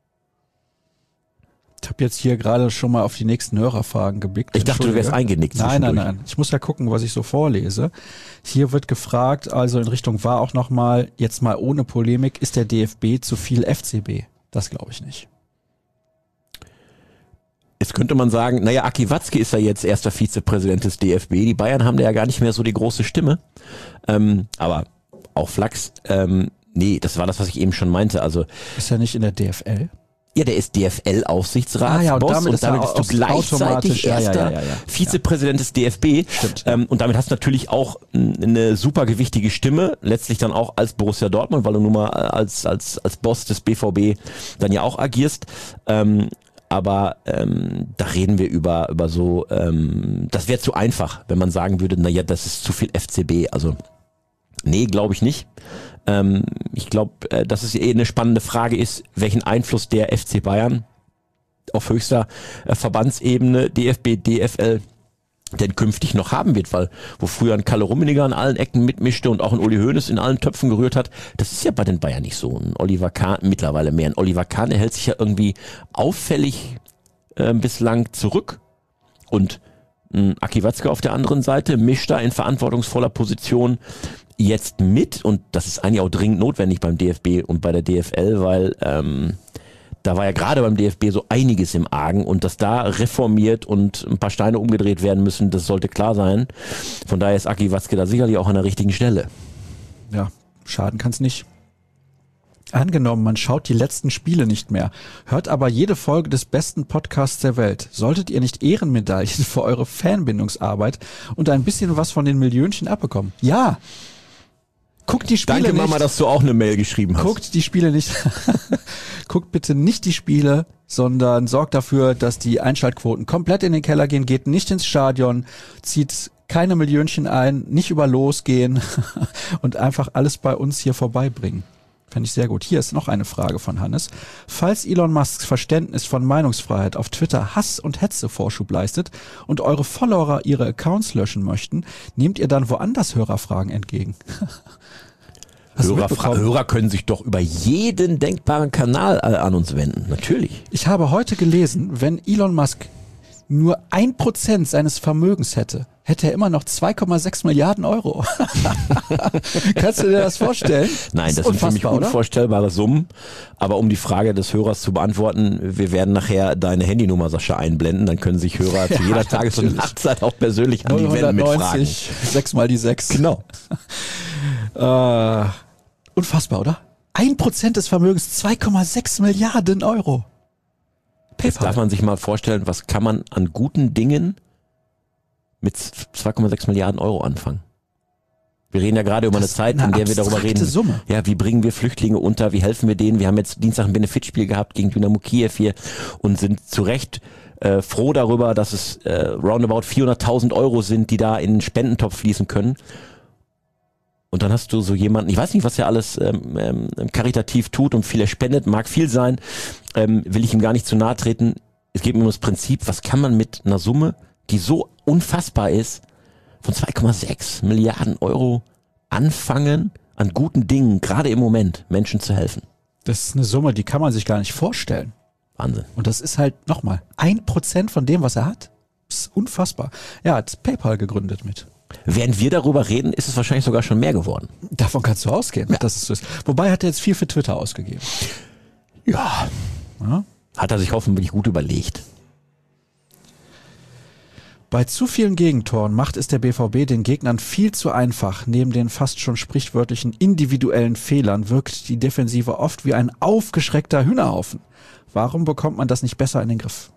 Ich habe jetzt hier gerade schon mal auf die nächsten Hörerfragen geblickt. Ich dachte, du wärst eingenickt. Nein, nein, nein. Ich muss ja gucken, was ich so vorlese. Hier wird gefragt, also in Richtung war auch nochmal, jetzt mal ohne Polemik, ist der D F B zu viel F C B? Das glaube ich nicht. Jetzt könnte man sagen, naja, Aki Watzke ist ja jetzt erster Vizepräsident des D F B. Die Bayern haben da ja gar nicht mehr so die große Stimme. Ähm, aber auch Flachs, ähm, nee, das war das, was ich eben schon meinte. Also ist er nicht in der D F L? Ja, der ist D F L-Aufsichtsratsboss ah, ja, und damit, und damit bist du gleichzeitig ja, erster ja, ja, ja, Vizepräsident des D F B. Stimmt. Ähm, und damit hast du natürlich auch eine super gewichtige Stimme, letztlich dann auch als Borussia Dortmund, weil du nun mal als als als Boss des B V B dann ja auch agierst. Ähm, aber ähm, da reden wir über über so, ähm, das wäre zu einfach, wenn man sagen würde, na ja, das ist zu viel F C B. Also nee, glaube ich nicht. Ähm, ich glaube, äh, dass es eh eine spannende Frage ist, welchen Einfluss der F C Bayern auf höchster äh, Verbandsebene, D F B, D F L, denn künftig noch haben wird, weil wo früher ein Kalle Rummenigge an allen Ecken mitmischte und auch ein Uli Hoeneß in allen Töpfen gerührt hat, das ist ja bei den Bayern nicht so. Ein Oliver Kahn, mittlerweile mehr. Ein Oliver Kahn, der hält sich ja irgendwie auffällig äh, bislang zurück und ein Aki Watzke auf der anderen Seite mischt da in verantwortungsvoller Position jetzt mit, und das ist eigentlich auch dringend notwendig beim D F B und bei der D F L, weil ähm, da war ja gerade beim D F B so einiges im Argen, und dass da reformiert und ein paar Steine umgedreht werden müssen, das sollte klar sein. Von daher ist Aki Watzke da sicherlich auch an der richtigen Stelle. Ja, schaden kann's nicht. Angenommen, man schaut die letzten Spiele nicht mehr, hört aber jede Folge des besten Podcasts der Welt. Solltet ihr nicht Ehrenmedaillen für eure Fanbindungsarbeit und ein bisschen was von den Millionchen abbekommen? Ja! Guckt die Spiele Danke, nicht. Mama, dass du auch eine Mail geschrieben hast. Guckt die Spiele nicht. Guckt bitte nicht die Spiele, sondern sorgt dafür, dass die Einschaltquoten komplett in den Keller gehen. Geht nicht ins Stadion, zieht keine Millionchen ein, nicht über losgehen und einfach alles bei uns hier vorbeibringen. Fände ich sehr gut. Hier ist noch eine Frage von Hannes. Falls Elon Musks Verständnis von Meinungsfreiheit auf Twitter Hass und Hetze Vorschub leistet und eure Follower ihre Accounts löschen möchten, nehmt ihr dann woanders Hörerfragen entgegen? Hörer, Hörer können sich doch über jeden denkbaren Kanal an uns wenden, natürlich. Ich habe heute gelesen, wenn Elon Musk nur ein Prozent seines Vermögens hätte, hätte er immer noch zwei Komma sechs Milliarden Euro. Kannst du dir das vorstellen? Nein, das, das sind für mich unvorstellbare oder? Summen. Aber um die Frage des Hörers zu beantworten, wir werden nachher deine Handynummer, Sascha, einblenden. Dann können sich Hörer zu jeder ja, Tages- und Nachtzeit auch persönlich an die wenden mit Fragen. Sechs mal die sechs. Genau. äh, unfassbar, oder? Ein Prozent des Vermögens, zwei Komma sechs Milliarden Euro. Jetzt darf man sich mal vorstellen, was kann man an guten Dingen mit zwei Komma sechs Milliarden Euro anfangen? Wir reden ja gerade über das eine Zeit, in der wir darüber reden, Summe. Ja, wie bringen wir Flüchtlinge unter, wie helfen wir denen? Wir haben jetzt Dienstag ein Benefitspiel gehabt gegen Dynamo Kiew hier und sind zu Recht äh, froh darüber, dass es äh, roundabout vierhunderttausend Euro sind, die da in den Spendentopf fließen können. Und dann hast du so jemanden, ich weiß nicht, was er alles ähm, ähm, karitativ tut und viel er spendet, mag viel sein, ähm, will ich ihm gar nicht zu nahe treten. Es geht mir um das Prinzip, was kann man mit einer Summe, die so unfassbar ist, von zwei Komma sechs Milliarden Euro anfangen, an guten Dingen, gerade im Moment, Menschen zu helfen. Das ist eine Summe, die kann man sich gar nicht vorstellen. Wahnsinn. Und das ist halt, nochmal, ein Prozent von dem, was er hat. Das ist unfassbar. Er hat PayPal gegründet mit. Während wir darüber reden, ist es wahrscheinlich sogar schon mehr geworden. Davon kannst du ausgehen. Ja. Dass es so ist. Wobei hat er jetzt viel für Twitter ausgegeben. Ja. ja. Hat er sich hoffentlich gut überlegt. Bei zu vielen Gegentoren macht es der B V B den Gegnern viel zu einfach. Neben den fast schon sprichwörtlichen individuellen Fehlern wirkt die Defensive oft wie ein aufgeschreckter Hühnerhaufen. Warum bekommt man das nicht besser in den Griff?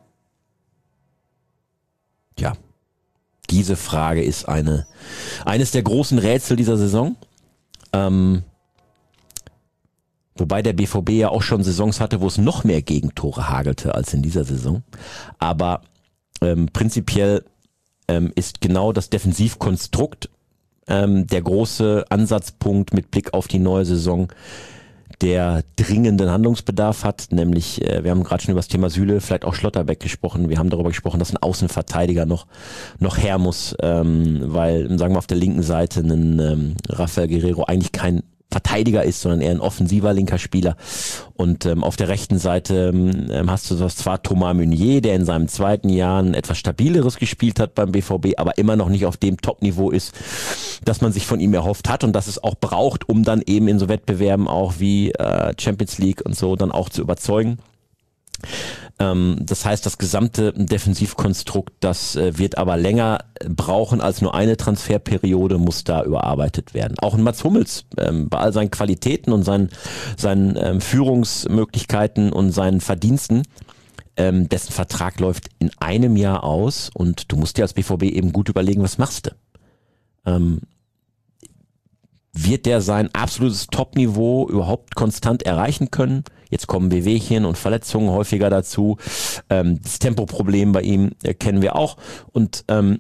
Tja. Diese Frage ist eine eines der großen Rätsel dieser Saison. Ähm, wobei der B V B ja auch schon Saisons hatte, wo es noch mehr Gegentore hagelte als in dieser Saison. Aber ähm, prinzipiell ähm, ist genau das Defensivkonstrukt ähm, der große Ansatzpunkt mit Blick auf die neue Saison. der dringenden Handlungsbedarf hat, nämlich, äh, wir haben gerade schon über das Thema Süle, vielleicht auch Schlotterbeck gesprochen, wir haben darüber gesprochen, dass ein Außenverteidiger noch noch her muss, ähm, weil, sagen wir auf der linken Seite ein ähm, Rafael Guerreiro eigentlich kein Verteidiger ist, sondern eher ein offensiver linker Spieler. Und ähm, auf der rechten Seite ähm, hast du das zwar Thomas Meunier, der in seinem zweiten Jahr ein etwas stabileres gespielt hat beim B V B, aber immer noch nicht auf dem Top-Niveau ist, das man sich von ihm erhofft hat und das es auch braucht, um dann eben in so Wettbewerben auch wie äh, Champions League und so dann auch zu überzeugen. Ähm, das heißt, das gesamte Defensivkonstrukt, das äh, wird aber länger brauchen als nur eine Transferperiode, muss da überarbeitet werden. Auch ein Mats Hummels, ähm, bei all seinen Qualitäten und seinen, seinen ähm, Führungsmöglichkeiten und seinen Verdiensten, ähm, dessen Vertrag läuft in einem Jahr aus und du musst dir als B V B eben gut überlegen, was machst du? Ähm, wird der sein absolutes Top-Niveau überhaupt konstant erreichen können? Jetzt kommen Wehwehchen und Verletzungen häufiger dazu. Ähm, das Tempoproblem bei ihm äh, kennen wir auch. Und ähm,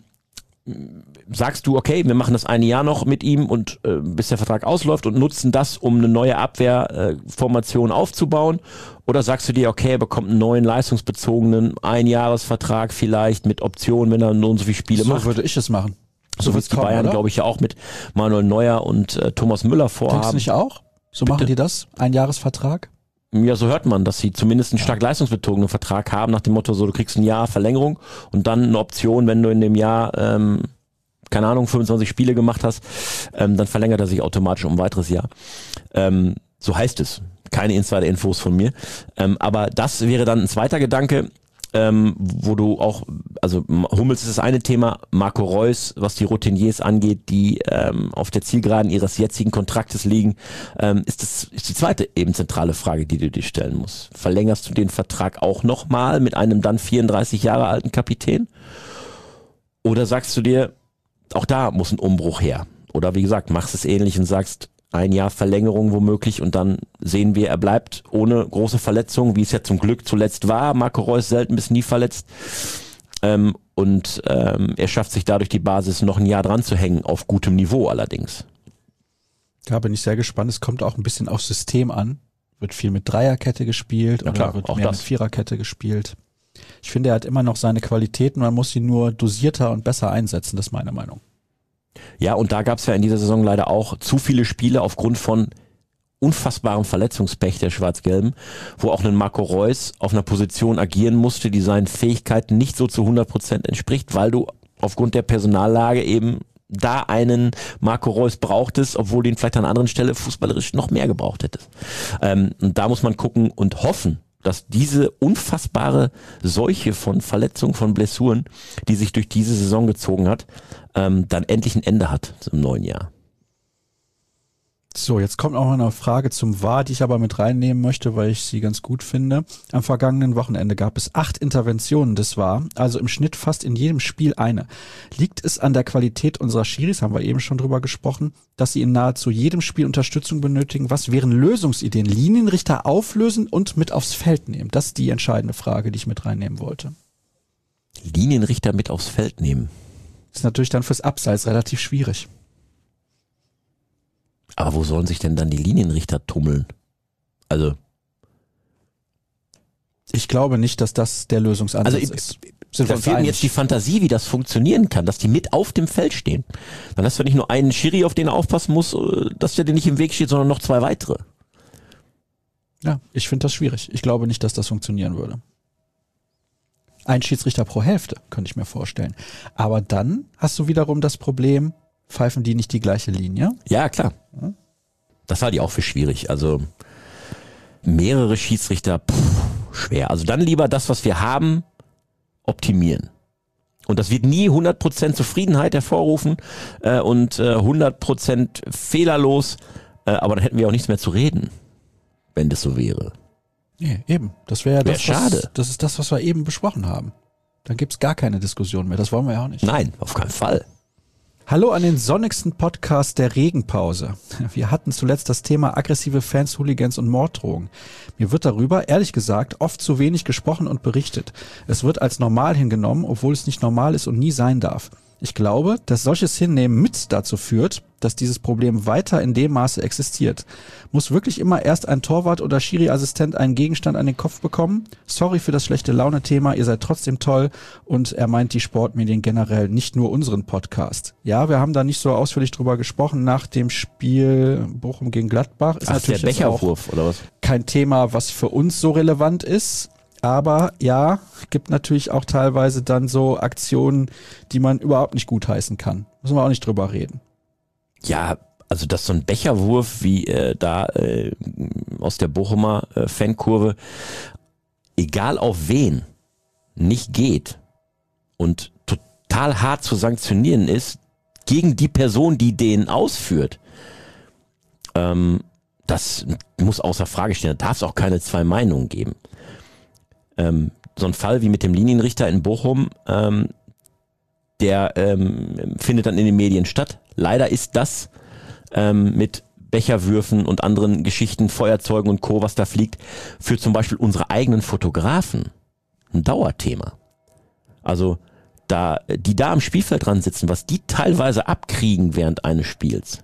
sagst du, okay, wir machen das eine Jahr noch mit ihm und äh, bis der Vertrag ausläuft und nutzen das, um eine neue Abwehrformation äh, aufzubauen? Oder sagst du dir, okay, er bekommt einen neuen leistungsbezogenen Einjahresvertrag vielleicht mit Option, wenn er nur so viele Spiele so macht? So würde ich es machen. So, so wie es die Bayern, glaube ich, ja auch mit Manuel Neuer und äh, Thomas Müller vorhaben. Denkst du nicht auch? So Bitte? Machen die das? Ein Jahresvertrag? Ja, so hört man, dass sie zumindest einen stark leistungsbezogenen Vertrag haben, nach dem Motto, so du kriegst ein Jahr Verlängerung und dann eine Option, wenn du in dem Jahr, ähm, keine Ahnung, fünfundzwanzig Spiele gemacht hast, ähm, dann verlängert er sich automatisch um ein weiteres Jahr. Ähm, so heißt es. Keine Insider-Infos von mir. Ähm, aber das wäre dann ein zweiter Gedanke, ähm, wo du auch, also Hummels ist das eine Thema, Marco Reus, was die Routiniers angeht, die ähm, auf der Zielgeraden ihres jetzigen Kontraktes liegen, ähm, ist das ist die zweite eben zentrale Frage, die du dir stellen musst. Verlängerst du den Vertrag auch nochmal mit einem dann vierunddreißig Jahre alten Kapitän? Oder sagst du dir, auch da muss ein Umbruch her? Oder wie gesagt, machst es ähnlich und sagst, ein Jahr Verlängerung womöglich und dann sehen wir, er bleibt ohne große Verletzungen, wie es ja zum Glück zuletzt war. Marco Reus selten bis nie verletzt. Ähm, und ähm, er schafft sich dadurch die Basis, noch ein Jahr dran zu hängen, auf gutem Niveau allerdings. Da bin ich sehr gespannt. Es kommt auch ein bisschen aufs System an. Wird viel mit Dreierkette gespielt ja, oder klar, wird mehr das. mit Viererkette gespielt. Ich finde, er hat immer noch seine Qualitäten, man muss ihn nur dosierter und besser einsetzen, das ist meine Meinung. Ja, und da gab es ja in dieser Saison leider auch zu viele Spiele aufgrund von unfassbarem Verletzungspech der Schwarz-Gelben, wo auch ein Marco Reus auf einer Position agieren musste, die seinen Fähigkeiten nicht so zu hundert Prozent entspricht, weil du aufgrund der Personallage eben da einen Marco Reus brauchtest, obwohl du ihn vielleicht an einer anderen Stelle fußballerisch noch mehr gebraucht hättest. Ähm, und da muss man gucken und hoffen, dass diese unfassbare Seuche von Verletzungen, von Blessuren, die sich durch diese Saison gezogen hat, ähm, dann endlich ein Ende hat zum neuen Jahr. So, jetzt kommt auch noch eine Frage zum V A R, die ich aber mit reinnehmen möchte, weil ich sie ganz gut finde. Am vergangenen Wochenende gab es acht Interventionen des V A R, also im Schnitt fast in jedem Spiel eine. Liegt es an der Qualität unserer Schiris, haben wir eben schon drüber gesprochen, dass sie in nahezu jedem Spiel Unterstützung benötigen? Was wären Lösungsideen? Linienrichter auflösen und mit aufs Feld nehmen? Das ist die entscheidende Frage, die ich mit reinnehmen wollte. Linienrichter mit aufs Feld nehmen? Das ist natürlich dann fürs Abseits relativ schwierig. Aber wo sollen sich denn dann die Linienrichter tummeln? Also ich glaube nicht, dass das der Lösungsansatz also ich, ist. Sind da fehlt mir jetzt die Fantasie, wie das funktionieren kann, dass die mit auf dem Feld stehen. Dann hast du nicht nur einen Schiri, auf den er aufpassen muss, dass der dir nicht im Weg steht, sondern noch zwei weitere. Ja, ich finde das schwierig. Ich glaube nicht, dass das funktionieren würde. Ein Schiedsrichter pro Hälfte, könnte ich mir vorstellen. Aber dann hast du wiederum das Problem, pfeifen die nicht die gleiche Linie? Ja, klar. Das halte ich auch für schwierig. Also mehrere Schiedsrichter, pff, schwer. Also dann lieber das, was wir haben, optimieren. Und das wird nie hundert Prozent Zufriedenheit hervorrufen äh, und äh, hundert Prozent fehlerlos, äh, aber dann hätten wir auch nichts mehr zu reden, wenn das so wäre. Nee, eben. Das wäre ja Wär das, schade. Was, das ist das, was wir eben besprochen haben. Dann gibt's gar keine Diskussion mehr. Das wollen wir ja auch nicht. Nein, auf keinen Fall. Hallo an den sonnigsten Podcast der Regenpause. Wir hatten zuletzt das Thema aggressive Fans, Hooligans und Morddrohungen. Mir wird darüber, ehrlich gesagt, oft zu wenig gesprochen und berichtet. Es wird als normal hingenommen, obwohl es nicht normal ist und nie sein darf. Ich glaube, dass solches Hinnehmen mit dazu führt, dass dieses Problem weiter in dem Maße existiert. Muss wirklich immer erst ein Torwart oder Schiri-Assistent einen Gegenstand an den Kopf bekommen? Sorry für das schlechte Laune-Thema, ihr seid trotzdem toll. Und er meint die Sportmedien generell, nicht nur unseren Podcast. Ja, wir haben da nicht so ausführlich drüber gesprochen nach dem Spiel Bochum gegen Gladbach. Ist Ach, natürlich der Becherwurf oder was? Kein Thema, was für uns so relevant ist. Aber ja, gibt natürlich auch teilweise dann so Aktionen, die man überhaupt nicht gutheißen kann. Müssen wir auch nicht drüber reden. Ja, also dass so ein Becherwurf wie äh, da äh, aus der Bochumer äh, Fankurve, egal auf wen, nicht geht und total hart zu sanktionieren ist gegen die Person, die den ausführt, ähm, das muss außer Frage stehen. Da darf es auch keine zwei Meinungen geben. Ähm, so ein Fall wie mit dem Linienrichter in Bochum, ähm, der ähm, findet dann in den Medien statt. Leider ist das ähm, mit Becherwürfen und anderen Geschichten, Feuerzeugen und Co., was da fliegt, für zum Beispiel unsere eigenen Fotografen ein Dauerthema. Also da, die da am Spielfeld dran sitzen, was die teilweise abkriegen während eines Spiels.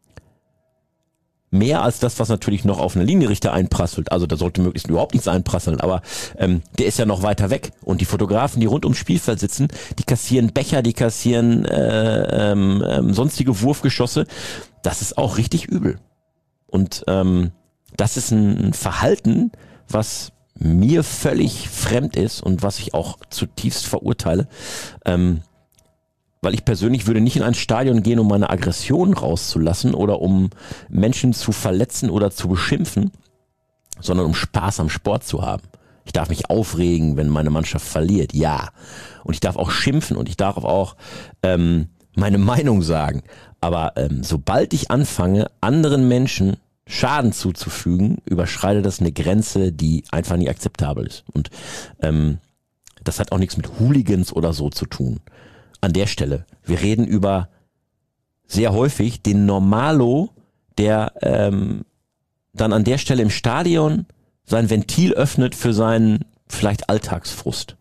Mehr als das, was natürlich noch auf eine Linienrichter einprasselt. Also da sollte möglichst überhaupt nichts einprasseln, aber ähm, der ist ja noch weiter weg. Und die Fotografen, die rund ums Spielfeld sitzen, die kassieren Becher, die kassieren äh, ähm, ähm, sonstige Wurfgeschosse. Das ist auch richtig übel. Und ähm, das ist ein Verhalten, was mir völlig fremd ist und was ich auch zutiefst verurteile. Ähm, Weil ich persönlich würde nicht in ein Stadion gehen, um meine Aggression rauszulassen oder um Menschen zu verletzen oder zu beschimpfen, sondern um Spaß am Sport zu haben. Ich darf mich aufregen, wenn meine Mannschaft verliert, ja. Und ich darf auch schimpfen und ich darf auch ähm, meine Meinung sagen. Aber ähm, sobald ich anfange, anderen Menschen Schaden zuzufügen, überschreitet das eine Grenze, die einfach nicht akzeptabel ist. Und ähm, das hat auch nichts mit Hooligans oder so zu tun. An der Stelle. Wir reden über sehr häufig den Normalo, der ähm, dann an der Stelle im Stadion sein Ventil öffnet für seinen vielleicht Alltagsfrust.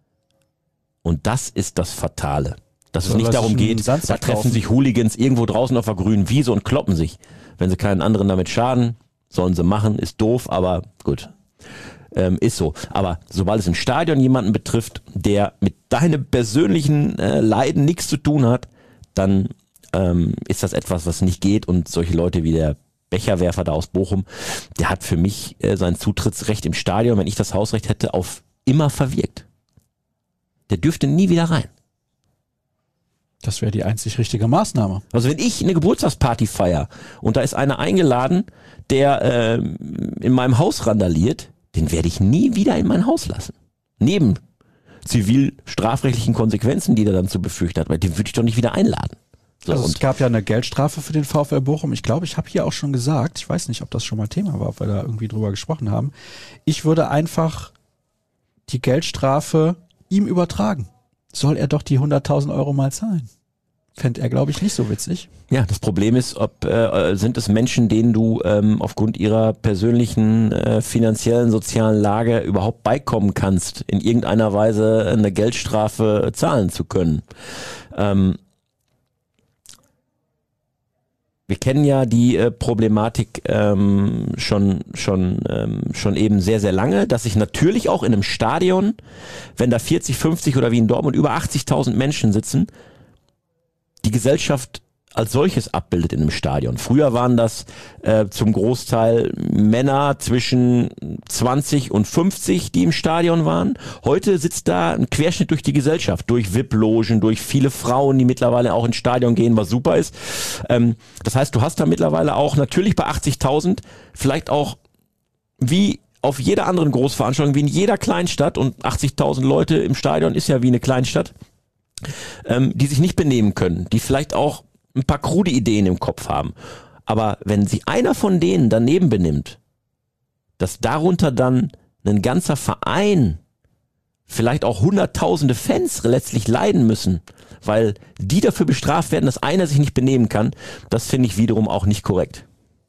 Und das ist das Fatale. Dass es nicht darum geht, da treffen sich Hooligans irgendwo draußen auf der grünen Wiese und kloppen sich. Wenn sie keinen anderen damit schaden, sollen sie machen, ist doof, aber gut. Ähm, ist so. Aber sobald es im Stadion jemanden betrifft, der mit deinem persönlichen äh, Leiden nichts zu tun hat, dann ähm, ist das etwas, was nicht geht. Und solche Leute wie der Becherwerfer da aus Bochum, der hat für mich äh, sein Zutrittsrecht im Stadion, wenn ich das Hausrecht hätte, auf immer verwirkt. Der dürfte nie wieder rein. Das wäre die einzig richtige Maßnahme. Also wenn ich eine Geburtstagsparty feiere und da ist einer eingeladen, der äh, in meinem Haus randaliert, den werde ich nie wieder in mein Haus lassen. Neben zivil-strafrechtlichen Konsequenzen, die der dann zu befürchten hat, weil den würde ich doch nicht wieder einladen. So, also und es gab ja eine Geldstrafe für den VfL Bochum. Ich glaube, ich habe hier auch schon gesagt, ich weiß nicht, ob das schon mal Thema war, ob wir da irgendwie drüber gesprochen haben. Ich würde einfach die Geldstrafe ihm übertragen. Soll er doch die hunderttausend Euro mal zahlen. Fände er, glaube ich, nicht so witzig. Ja, das Problem ist, ob äh, sind es Menschen, denen du ähm, aufgrund ihrer persönlichen, äh, finanziellen, sozialen Lage überhaupt beikommen kannst, in irgendeiner Weise eine Geldstrafe zahlen zu können. Ähm, wir kennen ja die äh, Problematik ähm, schon schon ähm, schon eben sehr, sehr lange, dass sich natürlich auch in einem Stadion, wenn da vierzig, fünfzig oder wie in Dortmund über achtzigtausend Menschen sitzen, die Gesellschaft als solches abbildet in einem Stadion. Früher waren das äh, zum Großteil Männer zwischen zwanzig und fünfzig, die im Stadion waren. Heute sitzt da ein Querschnitt durch die Gesellschaft, durch V I P-Logen, durch viele Frauen, die mittlerweile auch ins Stadion gehen, was super ist. Ähm, das heißt, du hast da mittlerweile auch natürlich bei achtzigtausend vielleicht auch wie auf jeder anderen Großveranstaltung, wie in jeder Kleinstadt, und achtzigtausend Leute im Stadion ist ja wie eine Kleinstadt, ähm, die sich nicht benehmen können, die vielleicht auch ein paar krude Ideen im Kopf haben. Aber wenn sich einer von denen daneben benimmt, dass darunter dann ein ganzer Verein, vielleicht auch hunderttausende Fans letztlich leiden müssen, weil die dafür bestraft werden, dass einer sich nicht benehmen kann, das finde ich wiederum auch nicht korrekt.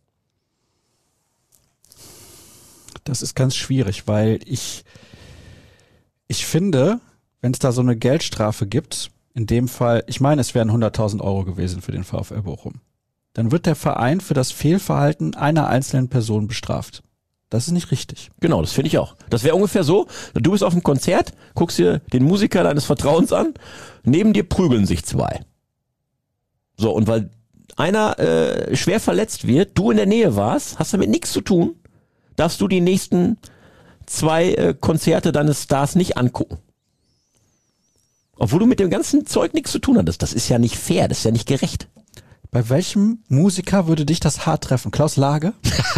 Das ist ganz schwierig, weil ich, ich finde, wenn es da so eine Geldstrafe gibt, in dem Fall, ich meine, es wären hunderttausend Euro gewesen für den VfL Bochum. Dann wird der Verein für das Fehlverhalten einer einzelnen Person bestraft. Das ist nicht richtig. Genau, das finde ich auch. Das wäre ungefähr so, du bist auf einem Konzert, guckst dir den Musiker deines Vertrauens an, neben dir prügeln sich zwei. So, und weil einer äh, schwer verletzt wird, du in der Nähe warst, hast damit nichts zu tun, darfst du die nächsten zwei äh, Konzerte deines Stars nicht angucken. Obwohl du mit dem ganzen Zeug nichts zu tun hattest. Das ist ja nicht fair, das ist ja nicht gerecht. Bei welchem Musiker würde dich das hart treffen? Klaus Lage?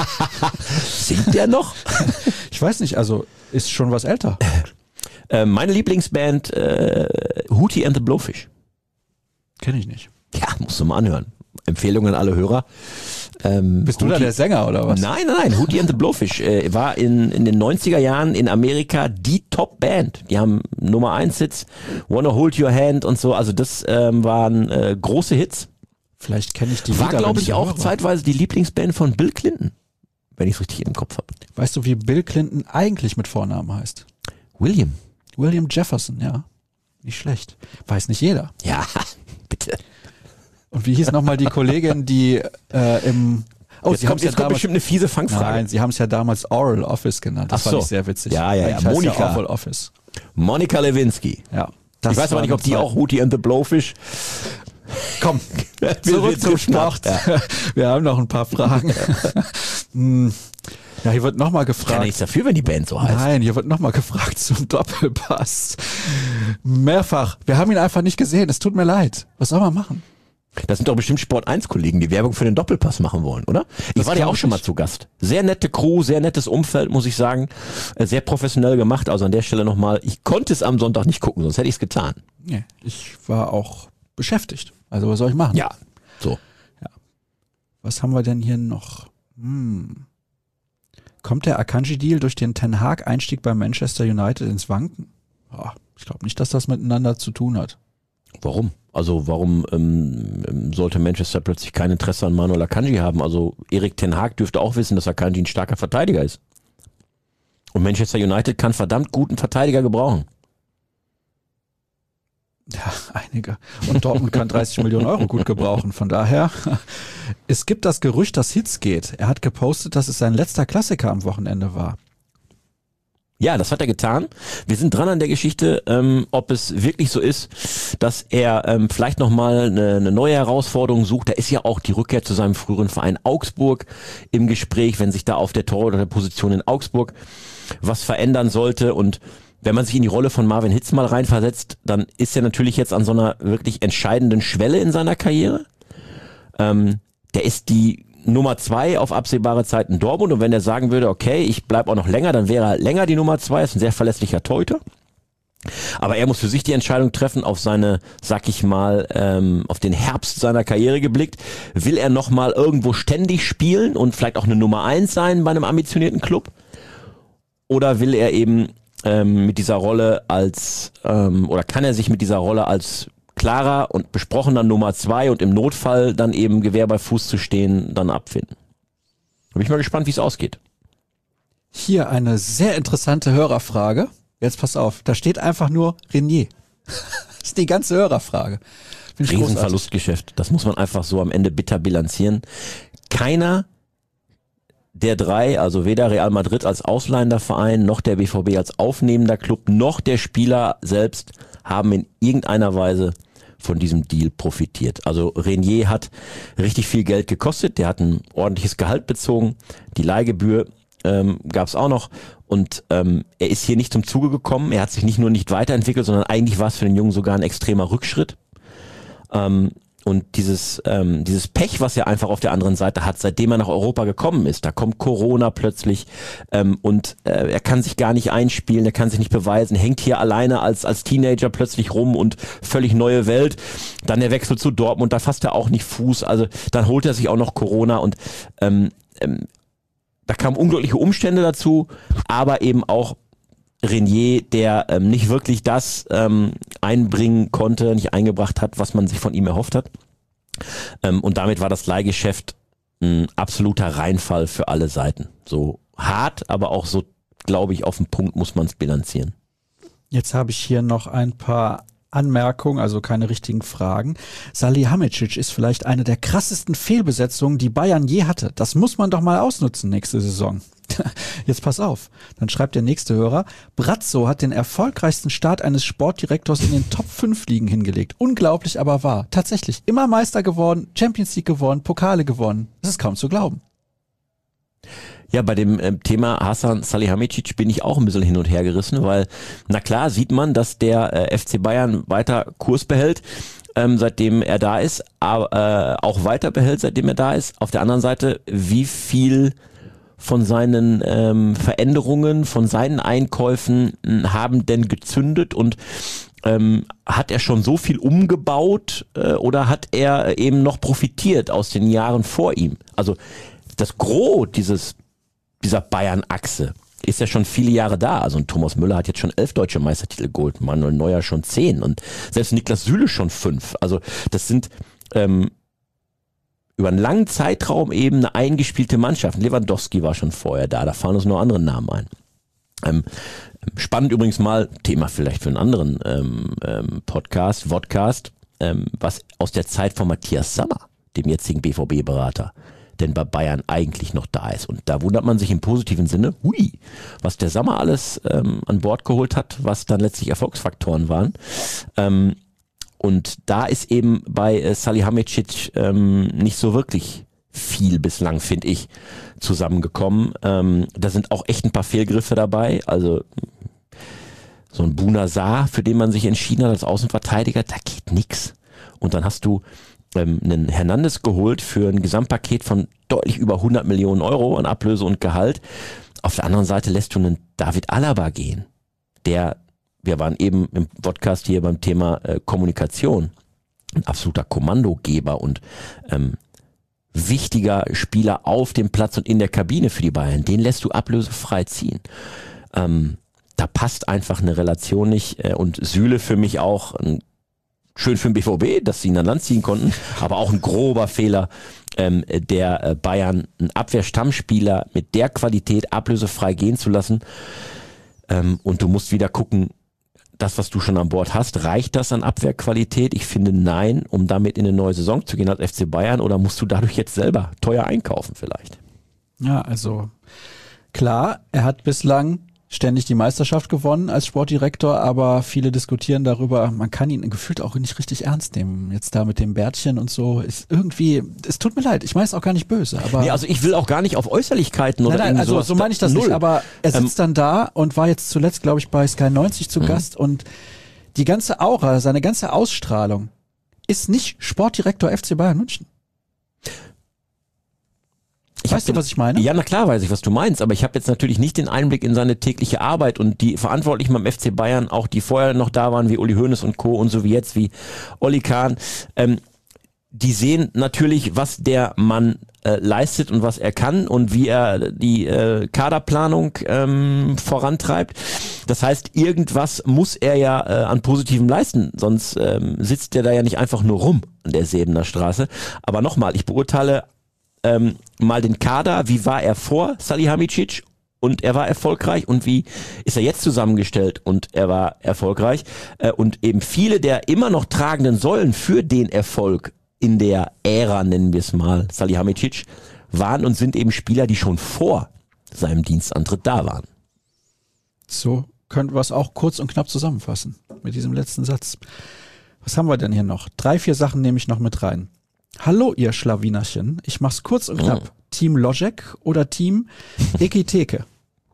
Singt der noch? Ich weiß nicht, also ist schon was älter. Äh, meine Lieblingsband, äh, Hootie and the Blowfish. Kenn ich nicht. Ja, musst du mal anhören. Empfehlungen an alle Hörer. Ähm, Bist du Hootie, da der Sänger oder was? Nein, nein, nein. Hootie and the Blowfish äh, war in, in den neunziger Jahren in Amerika die Top-Band. Die haben Nummer eins Hits, Wanna Hold Your Hand und so. Also das ähm, waren äh, große Hits. Vielleicht kenne ich die War, Lieder, glaube wenn ich, sie auch höre. zeitweise die Lieblingsband von Bill Clinton. Wenn ich es richtig im Kopf habe. Weißt du, wie Bill Clinton eigentlich mit Vornamen heißt? William. William Jefferson, ja. Nicht schlecht. Weiß nicht jeder. Ja, bitte. Und wie hieß nochmal die Kollegin, die äh, im... Oh, jetzt sie kommt, haben's jetzt kommt damals, bestimmt eine fiese Fangfrage. Nein, sie haben es ja damals Oral Office genannt. Das Ach fand so. ich sehr witzig. Ja, ja, ja. Eigentlich heißt Monika. Oral Office. Monika Lewinsky. Ja. Ich weiß aber nicht, ob die auch Hootie and the Blowfish... Komm, Wir- zurück wir zum driften Sport. ab, ja. Wir haben noch ein paar Fragen. Hm. Ja, hier wird nochmal Kann ja gefragt. nichts dafür, wenn die Band so heißt. Nein, hier wird nochmal gefragt zum Doppelpass. Mehrfach. Wir haben ihn einfach nicht gesehen. Es tut mir leid. Was soll man machen? Das sind doch bestimmt Sport eins Kollegen, die Werbung für den Doppelpass machen wollen, oder? Ich Das war ja glaub auch ich schon mal nicht. zu Gast. Sehr nette Crew, sehr nettes Umfeld, muss ich sagen. Äh, Sehr professionell gemacht. Also an der Stelle nochmal, ich konnte es am Sonntag nicht gucken, sonst hätte ich es getan. Nee, ich war auch beschäftigt. Also was soll ich machen? Ja, so. Was haben wir denn hier noch? Hm. Kommt der Akanji-Deal durch den Ten Hag-Einstieg bei Manchester United ins Wanken? Ja, ich glaube nicht, dass das miteinander zu tun hat. Warum? Also warum ähm, sollte Manchester plötzlich kein Interesse an Manuel Akanji haben? Also Erik Ten Hag dürfte auch wissen, dass Akanji ein starker Verteidiger ist. Und Manchester United kann verdammt guten Verteidiger gebrauchen. Ja, einige. Und Dortmund kann dreißig Millionen Euro gut gebrauchen. Von daher, es gibt das Gerücht, dass Hitz geht. Er hat gepostet, dass es sein letzter Klassiker am Wochenende war. Ja, das hat er getan. Wir sind dran an der Geschichte, ähm, ob es wirklich so ist, dass er ähm, vielleicht nochmal eine, eine neue Herausforderung sucht. Da ist ja auch die Rückkehr zu seinem früheren Verein Augsburg im Gespräch, wenn sich da auf der Torhüterposition in Augsburg was verändern sollte. Und wenn man sich in die Rolle von Marvin Hitz mal reinversetzt, dann ist er natürlich jetzt an so einer wirklich entscheidenden Schwelle in seiner Karriere. Ähm, der ist die Nummer zwei auf absehbare Zeit in Dortmund, und wenn er sagen würde, okay, ich bleib auch noch länger, dann wäre er länger die Nummer zwei, ist ein sehr verlässlicher Torhüter. Aber er muss für sich die Entscheidung treffen, auf seine, sag ich mal, ähm, auf den Herbst seiner Karriere geblickt. Will er nochmal irgendwo ständig spielen und vielleicht auch eine Nummer eins sein bei einem ambitionierten Club? Oder will er eben ähm, mit dieser Rolle als, ähm, oder kann er sich mit dieser Rolle als klarer und besprochener Nummer zwei und im Notfall dann eben Gewehr bei Fuß zu stehen, dann abfinden? Da bin ich mal gespannt, wie es ausgeht. Hier eine sehr interessante Hörerfrage. Jetzt pass auf, da steht einfach nur Renier. Das ist die ganze Hörerfrage. Find ich großartig. Riesenverlustgeschäft. Das muss man einfach so am Ende bitter bilanzieren. Keiner der drei, also weder Real Madrid als ausleihender Verein, noch der B V B als aufnehmender Club, noch der Spieler selbst haben in irgendeiner Weise von diesem Deal profitiert. Also Renier hat richtig viel Geld gekostet, der hat ein ordentliches Gehalt bezogen, die Leihgebühr ähm, gab es auch noch, und ähm, er ist hier nicht zum Zuge gekommen, er hat sich nicht nur nicht weiterentwickelt, sondern eigentlich war es für den Jungen sogar ein extremer Rückschritt. Ähm, Und dieses ähm, dieses Pech, was er einfach auf der anderen Seite hat, seitdem er nach Europa gekommen ist, da kommt Corona plötzlich ähm, und äh, er kann sich gar nicht einspielen, er kann sich nicht beweisen, hängt hier alleine als als Teenager plötzlich rum und völlig neue Welt. Dann der Wechsel zu Dortmund, da fasst er auch nicht Fuß, also dann holt er sich auch noch Corona, und ähm, ähm, da kamen unglückliche Umstände dazu, aber eben auch Renier, der ähm, nicht wirklich das ähm, einbringen konnte, nicht eingebracht hat, was man sich von ihm erhofft hat. Ähm, und damit war das Leihgeschäft ein absoluter Reinfall für alle Seiten. So hart, aber auch so, glaube ich, auf den Punkt muss man es bilanzieren. Jetzt habe ich hier noch ein paar Anmerkung, also keine richtigen Fragen. Salihamidzic ist vielleicht eine der krassesten Fehlbesetzungen, die Bayern je hatte. Das muss man doch mal ausnutzen nächste Saison. Jetzt pass auf. Dann schreibt der nächste Hörer, Brazzo hat den erfolgreichsten Start eines Sportdirektors in den Top fünf Ligen hingelegt. Unglaublich, aber wahr. Tatsächlich immer Meister geworden, Champions League gewonnen, Pokale gewonnen. Das ist kaum zu glauben. Ja, bei dem ähm, Thema Hasan Salihamidzic bin ich auch ein bisschen hin und her gerissen, weil, na klar, sieht man, dass der äh, F C Bayern weiter Kurs behält, ähm, seitdem er da ist, aber äh, auch weiter behält, seitdem er da ist. Auf der anderen Seite, wie viel von seinen ähm, Veränderungen, von seinen Einkäufen mh, haben denn gezündet und ähm, hat er schon so viel umgebaut äh, oder hat er eben noch profitiert aus den Jahren vor ihm? Also das Gros dieses dieser Bayern-Achse ist ja schon viele Jahre da. Also ein Thomas Müller hat jetzt schon elf deutsche Meistertitel geholt, Manuel Neuer schon zehn und selbst Niklas Süle schon fünf. Also das sind ähm, über einen langen Zeitraum eben eine eingespielte Mannschaft. Lewandowski war schon vorher da, da fallen uns noch andere Namen ein. Ähm, spannend übrigens mal, Thema vielleicht für einen anderen ähm, ähm, Podcast, Vodcast, ähm, was aus der Zeit von Matthias Sammer, dem jetzigen B V B-Berater, denn bei Bayern eigentlich noch da ist. Und da wundert man sich im positiven Sinne, hui, was der Sammer alles ähm, an Bord geholt hat, was dann letztlich Erfolgsfaktoren waren. Ähm, und da ist eben bei äh, Salihamidzic ähm, nicht so wirklich viel bislang, finde ich, zusammengekommen. Ähm, da sind auch echt ein paar Fehlgriffe dabei. Also so ein Bouna Sarr, für den man sich entschieden hat als Außenverteidiger, da geht nix. Und dann hast du einen Hernandez geholt für ein Gesamtpaket von deutlich über hundert Millionen Euro an Ablöse und Gehalt. Auf der anderen Seite lässt du einen David Alaba gehen, der, wir waren eben im Podcast hier beim Thema äh, Kommunikation, ein absoluter Kommandogeber und ähm, wichtiger Spieler auf dem Platz und in der Kabine für die Bayern, den lässt du ablösefrei ziehen. Ähm, da passt einfach eine Relation nicht äh, und Süle für mich auch ein schön für den B V B, dass sie ihn an Land ziehen konnten, aber auch ein grober Fehler ähm, der äh, Bayern, einen Abwehrstammspieler mit der Qualität ablösefrei gehen zu lassen. Ähm, und du musst wieder gucken, das, was du schon an Bord hast, reicht das an Abwehrqualität? Ich finde nein, um damit in eine neue Saison zu gehen als F C Bayern, oder musst du dadurch jetzt selber teuer einkaufen vielleicht? Ja, also klar, er hat bislang ständig die Meisterschaft gewonnen als Sportdirektor, aber viele diskutieren darüber, man kann ihn gefühlt auch nicht richtig ernst nehmen. Jetzt da mit dem Bärtchen und so, ist irgendwie, es tut mir leid, ich meine es auch gar nicht böse. Aber nee, also ich will auch gar nicht auf Äußerlichkeiten oder nein, nein, also sowas. so meine ich das Null. nicht, aber er sitzt ähm, dann da und war jetzt zuletzt, glaube ich, bei Sky neunzig zu mhm. Gast und die ganze Aura, seine ganze Ausstrahlung ist nicht Sportdirektor F C Bayern München. Ich weißt du, was ich meine? Ja, na klar weiß ich, was du meinst, aber ich habe jetzt natürlich nicht den Einblick in seine tägliche Arbeit und die Verantwortlichen beim F C Bayern, auch die vorher noch da waren, wie Uli Hoeneß und Co. und so wie jetzt, wie Olli Kahn, ähm, die sehen natürlich, was der Mann äh, leistet und was er kann und wie er die äh, Kaderplanung ähm, vorantreibt. Das heißt, irgendwas muss er ja äh, an Positivem leisten, sonst ähm, sitzt er da ja nicht einfach nur rum an der Säbener Straße. Aber nochmal, ich beurteile Ähm, mal den Kader, wie war er vor Salihamidzic und er war erfolgreich und wie ist er jetzt zusammengestellt und er war erfolgreich äh, und eben viele der immer noch tragenden Säulen für den Erfolg in der Ära, nennen wir es mal, Salihamidzic, waren und sind eben Spieler, die schon vor seinem Dienstantritt da waren. So könnten wir es auch kurz und knapp zusammenfassen mit diesem letzten Satz. Was haben wir denn hier noch? Drei, vier Sachen nehme ich noch mit rein. Hallo ihr Schlawinerchen, ich mach's kurz und knapp. Oh. Team Logic oder Team Ekiteke?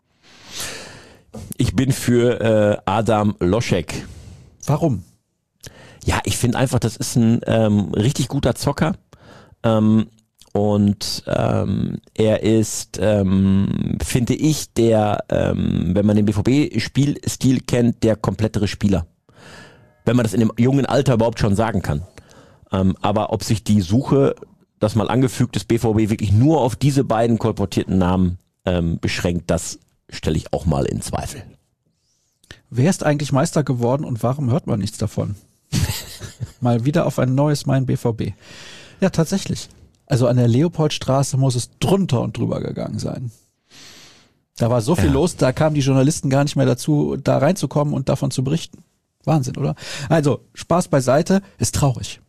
Ich bin für äh, Adam Loschek. Warum? Ja, ich finde einfach, das ist ein ähm, richtig guter Zocker. Ähm, und ähm, er ist, ähm, finde ich, der, ähm, wenn man den B V B-Spielstil kennt, der komplettere Spieler. Wenn man das in dem jungen Alter überhaupt schon sagen kann. Ähm, aber ob sich die Suche, das mal angefügt des B V B, wirklich nur auf diese beiden kolportierten Namen ähm, beschränkt, das stelle ich auch mal in Zweifel. Wer ist eigentlich Meister geworden und warum hört man nichts davon? Mal wieder auf ein neues Mein B V B. Ja, tatsächlich. Also an der Leopoldstraße muss es drunter und drüber gegangen sein. Da war so viel ja. los, da kamen die Journalisten gar nicht mehr dazu, da reinzukommen und davon zu berichten. Wahnsinn, oder? Also, Spaß beiseite, ist traurig.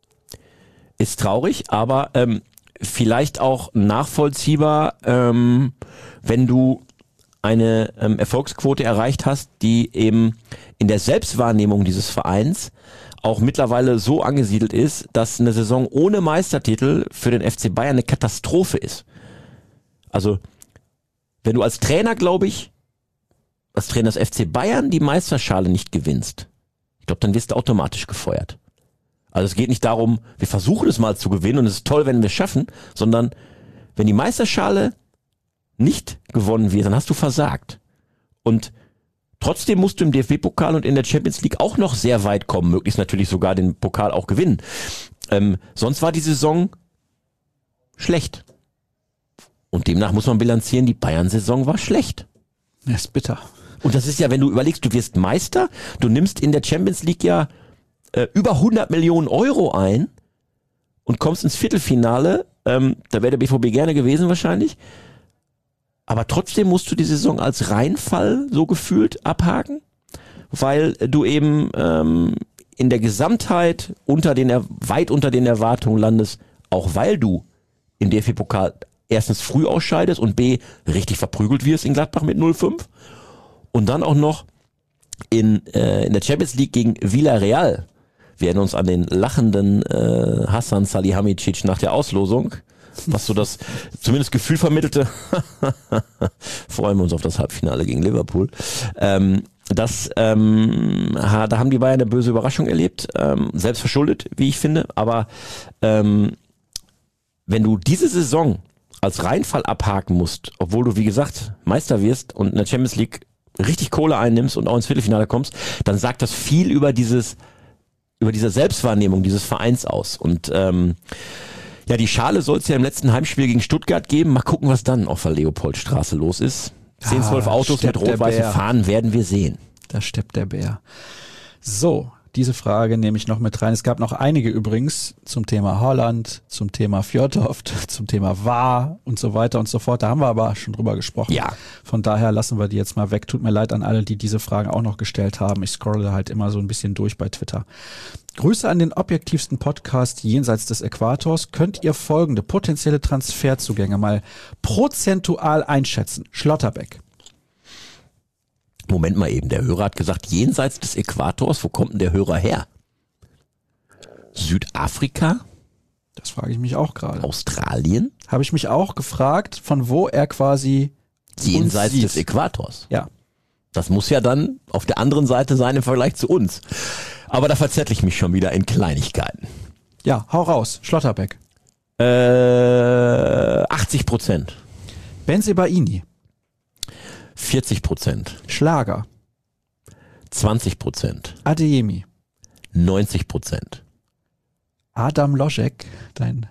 Ist traurig, aber ähm, vielleicht auch nachvollziehbar, ähm, wenn du eine ähm, Erfolgsquote erreicht hast, die eben in der Selbstwahrnehmung dieses Vereins auch mittlerweile so angesiedelt ist, dass eine Saison ohne Meistertitel für den F C Bayern eine Katastrophe ist. Also, wenn du als Trainer, glaube ich, als Trainer des F C Bayern die Meisterschale nicht gewinnst, ich glaube, dann wirst du automatisch gefeuert. Also es geht nicht darum, wir versuchen es mal zu gewinnen und es ist toll, wenn wir es schaffen, sondern wenn die Meisterschale nicht gewonnen wird, dann hast du versagt. Und trotzdem musst du im D F B-Pokal und in der Champions League auch noch sehr weit kommen, möglichst natürlich sogar den Pokal auch gewinnen. Ähm, sonst war die Saison schlecht. Und demnach muss man bilanzieren, die Bayern-Saison war schlecht. Das ist bitter. Und das ist ja, wenn du überlegst, du wirst Meister, du nimmst in der Champions League ja äh, über hundert Millionen Euro ein und kommst ins Viertelfinale, ähm, da wäre der B V B gerne gewesen wahrscheinlich, aber trotzdem musst du die Saison als Reinfall so gefühlt abhaken, weil du eben ähm, in der Gesamtheit unter den weit unter den Erwartungen landest, auch weil du im D F B-Pokal erstens früh ausscheidest und B, richtig verprügelt wirst in Gladbach mit null fünf und dann auch noch in, äh, in der Champions League gegen Villarreal. Wir erinnern uns an den lachenden äh, Hassan Salihamidzic nach der Auslosung, was so das zumindest Gefühl vermittelte, freuen wir uns auf das Halbfinale gegen Liverpool. Ähm, das, ähm, ha, da haben die Bayern eine böse Überraschung erlebt, ähm, selbst verschuldet, wie ich finde, aber ähm, wenn du diese Saison als Reinfall abhaken musst, obwohl du, wie gesagt, Meister wirst und in der Champions League richtig Kohle einnimmst und auch ins Viertelfinale kommst, dann sagt das viel über dieses, über diese Selbstwahrnehmung dieses Vereins aus. Und ähm, ja, die Schale soll es ja im letzten Heimspiel gegen Stuttgart geben. Mal gucken, was dann auf der Leopoldstraße los ist. zehn, zwölf Ah, Autos mit steppt der rot-weißen Bär. Fahnen werden wir sehen. Da steppt der Bär. So, diese Frage nehme ich noch mit rein. Es gab noch einige übrigens zum Thema Haaland, zum Thema Fjordhoft, zum Thema V A R und so weiter und so fort. Da haben wir aber schon drüber gesprochen. Ja. Von daher lassen wir die jetzt mal weg. Tut mir leid an alle, die diese Fragen auch noch gestellt haben. Ich scrolle halt immer so ein bisschen durch bei Twitter. Grüße an den objektivsten Podcast jenseits des Äquators. Könnt ihr folgende potenzielle Transferzugänge mal prozentual einschätzen? Schlotterbeck. Moment mal eben, der Hörer hat gesagt, jenseits des Äquators, wo kommt denn der Hörer her? Südafrika? Das frage ich mich auch gerade. Australien? Habe ich mich auch gefragt, von wo er quasi Jenseits uns des sieht. Äquators. Ja. Das muss ja dann auf der anderen Seite sein im Vergleich zu uns. Aber da verzettle ich mich schon wieder in Kleinigkeiten. Ja, hau raus. Schlotterbeck. Äh, achtzig Prozent. Bensebaini. vierzig Prozent. Schlager. zwanzig Prozent. Adeyemi. neunzig Prozent. Adam Loschek, dein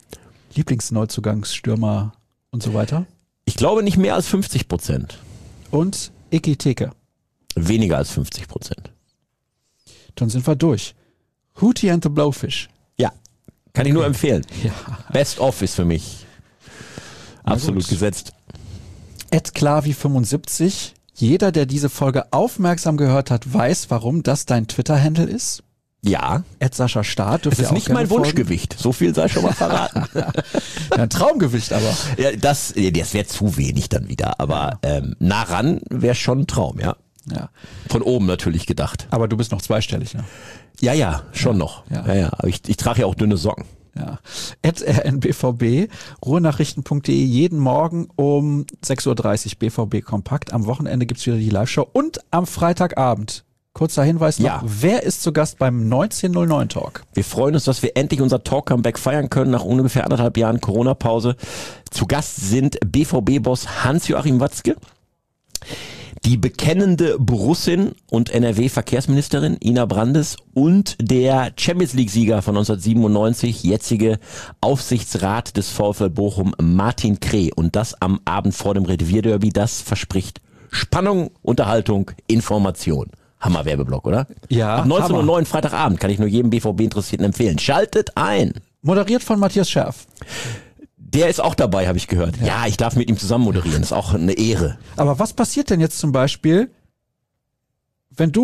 Lieblingsneuzugangsstürmer und so weiter. Ich glaube nicht mehr als fünfzig Prozent. Und Ekiteke. Weniger als fünfzig Prozent. Dann sind wir durch. Hootie and the Blowfish. Ja, kann ich nur empfehlen. Ja. Best of ist für mich Na absolut gut. gesetzt. Ed Klavi fünfundsiebzig. Jeder, der diese Folge aufmerksam gehört hat, weiß, warum das dein Twitter-Handle ist. Ja, Ed Sascha Staat. dürft es ihr ist auch nicht gerne mein folgen. Wunschgewicht. So viel sei schon mal verraten. Ja, ein Traumgewicht aber. Ja, das das wäre zu wenig dann wieder, aber ähm, nah ran wäre schon ein Traum, ja. Ja. Von oben natürlich gedacht. Aber du bist noch zweistellig, ne? Ja, ja, schon Ja, noch. ja. Ja, ja. Aber ich, ich trage ja auch dünne Socken. Ja. At R N B V B, ruhrnachrichten punkt de, jeden Morgen um sechs Uhr dreißig B V B Kompakt. Am Wochenende gibt's wieder die Live-Show und am Freitagabend. Kurzer Hinweis noch, Ja. wer ist zu Gast beim neunzehn null neun Talk? Wir freuen uns, dass wir endlich unser Talk-Comeback feiern können nach ungefähr anderthalb Jahren Corona-Pause. Zu Gast sind B V B-Boss Hans-Joachim Watzke, die bekennende Borussin und N R W-Verkehrsministerin Ina Brandes und der Champions-League-Sieger von neunzehnhundertsiebenundneunzig, jetzige Aufsichtsrat des VfL Bochum, Martin Kreh. Und das am Abend vor dem Revierderby, das verspricht Spannung, Unterhaltung, Information. Hammer Werbeblock, oder? Ja, Ab neunzehn Uhr neun Hammer. Freitagabend kann ich nur jedem B V B-Interessierten empfehlen. Schaltet ein. Moderiert von Matthias Scherf. Der ist auch dabei, habe ich gehört. Ja. ja, ich darf mit ihm zusammen moderieren. Das ist auch eine Ehre. Aber was passiert denn jetzt zum Beispiel, wenn du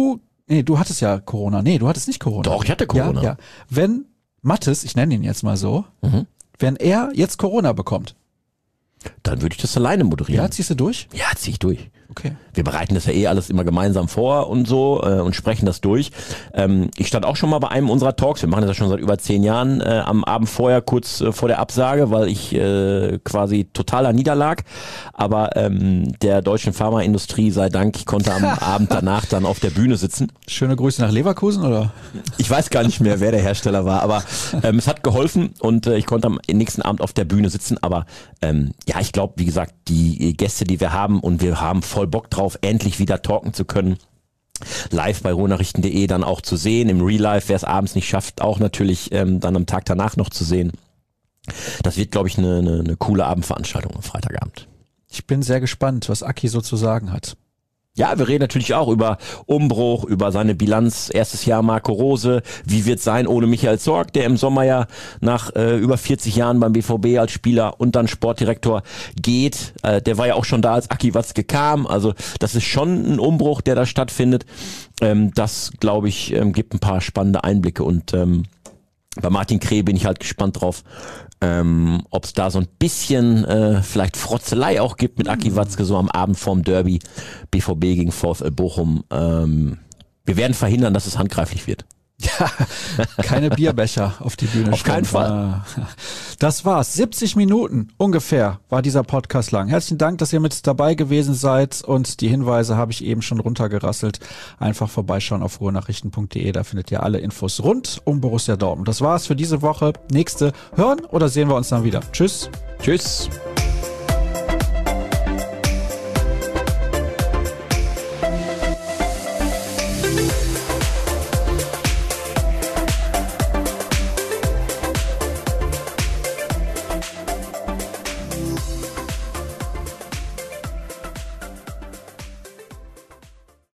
Nee, du hattest ja Corona. Nee, du hattest nicht Corona. Doch, ich hatte Corona. Ja, ja. Wenn Mattes, ich nenne ihn jetzt mal so, Mhm. wenn er jetzt Corona bekommt, Dann würde ich das alleine moderieren. ja, ziehst du durch? Ja, zieh ich durch. Okay. Wir bereiten das ja eh alles immer gemeinsam vor und so äh, und sprechen das durch. Ähm, ich stand auch schon mal bei einem unserer Talks, wir machen das ja schon seit über zehn Jahren, äh, am Abend vorher, kurz äh, vor der Absage, weil ich äh, quasi totaler niederlag. Aber ähm, der deutschen Pharmaindustrie sei Dank, ich konnte am Abend danach dann auf der Bühne sitzen. Schöne Grüße nach Leverkusen, oder? Ich weiß gar nicht mehr, wer der Hersteller war, aber ähm, es hat geholfen und äh, ich konnte am nächsten Abend auf der Bühne sitzen. Aber ähm, ja, ich glaube, wie gesagt, die Gäste, die wir haben und wir haben voll Bock drauf, endlich wieder talken zu können. Live bei ruhrnachrichten punkt de dann auch zu sehen, im Real Life, wer es abends nicht schafft, auch natürlich ähm, dann am Tag danach noch zu sehen. Das wird, glaube ich, eine, eine, eine coole Abendveranstaltung am Freitagabend. Ich bin sehr gespannt, was Aki so zu sagen hat. Ja, wir reden natürlich auch über Umbruch, über seine Bilanz, erstes Jahr Marco Rose, wie wird sein ohne Michael Zorc, der im Sommer ja nach äh, über vierzig Jahren beim B V B als Spieler und dann Sportdirektor geht. Äh, der war ja auch schon da, als Aki Watzke kam, also das ist schon ein Umbruch, der da stattfindet. Ähm, das, glaube ich, ähm, gibt ein paar spannende Einblicke und ähm, bei Martin Kreh bin ich halt gespannt drauf, ähm, ob es da so ein bisschen äh, vielleicht Frotzelei auch gibt mit Aki Watzke so am Abend vorm Derby B V B gegen VfL Bochum. Ähm, wir werden verhindern, dass es handgreiflich wird. Ja, keine Bierbecher auf die Bühne. Auf keinen Fall. Ah. Das war's. siebzig Minuten ungefähr war dieser Podcast lang. Herzlichen Dank, dass ihr mit dabei gewesen seid und die Hinweise habe ich eben schon runtergerasselt. Einfach vorbeischauen auf ruhrnachrichten punkt de, da findet ihr alle Infos rund um Borussia Dortmund. Das war's für diese Woche. Nächste hören oder sehen wir uns dann wieder. Tschüss. Tschüss.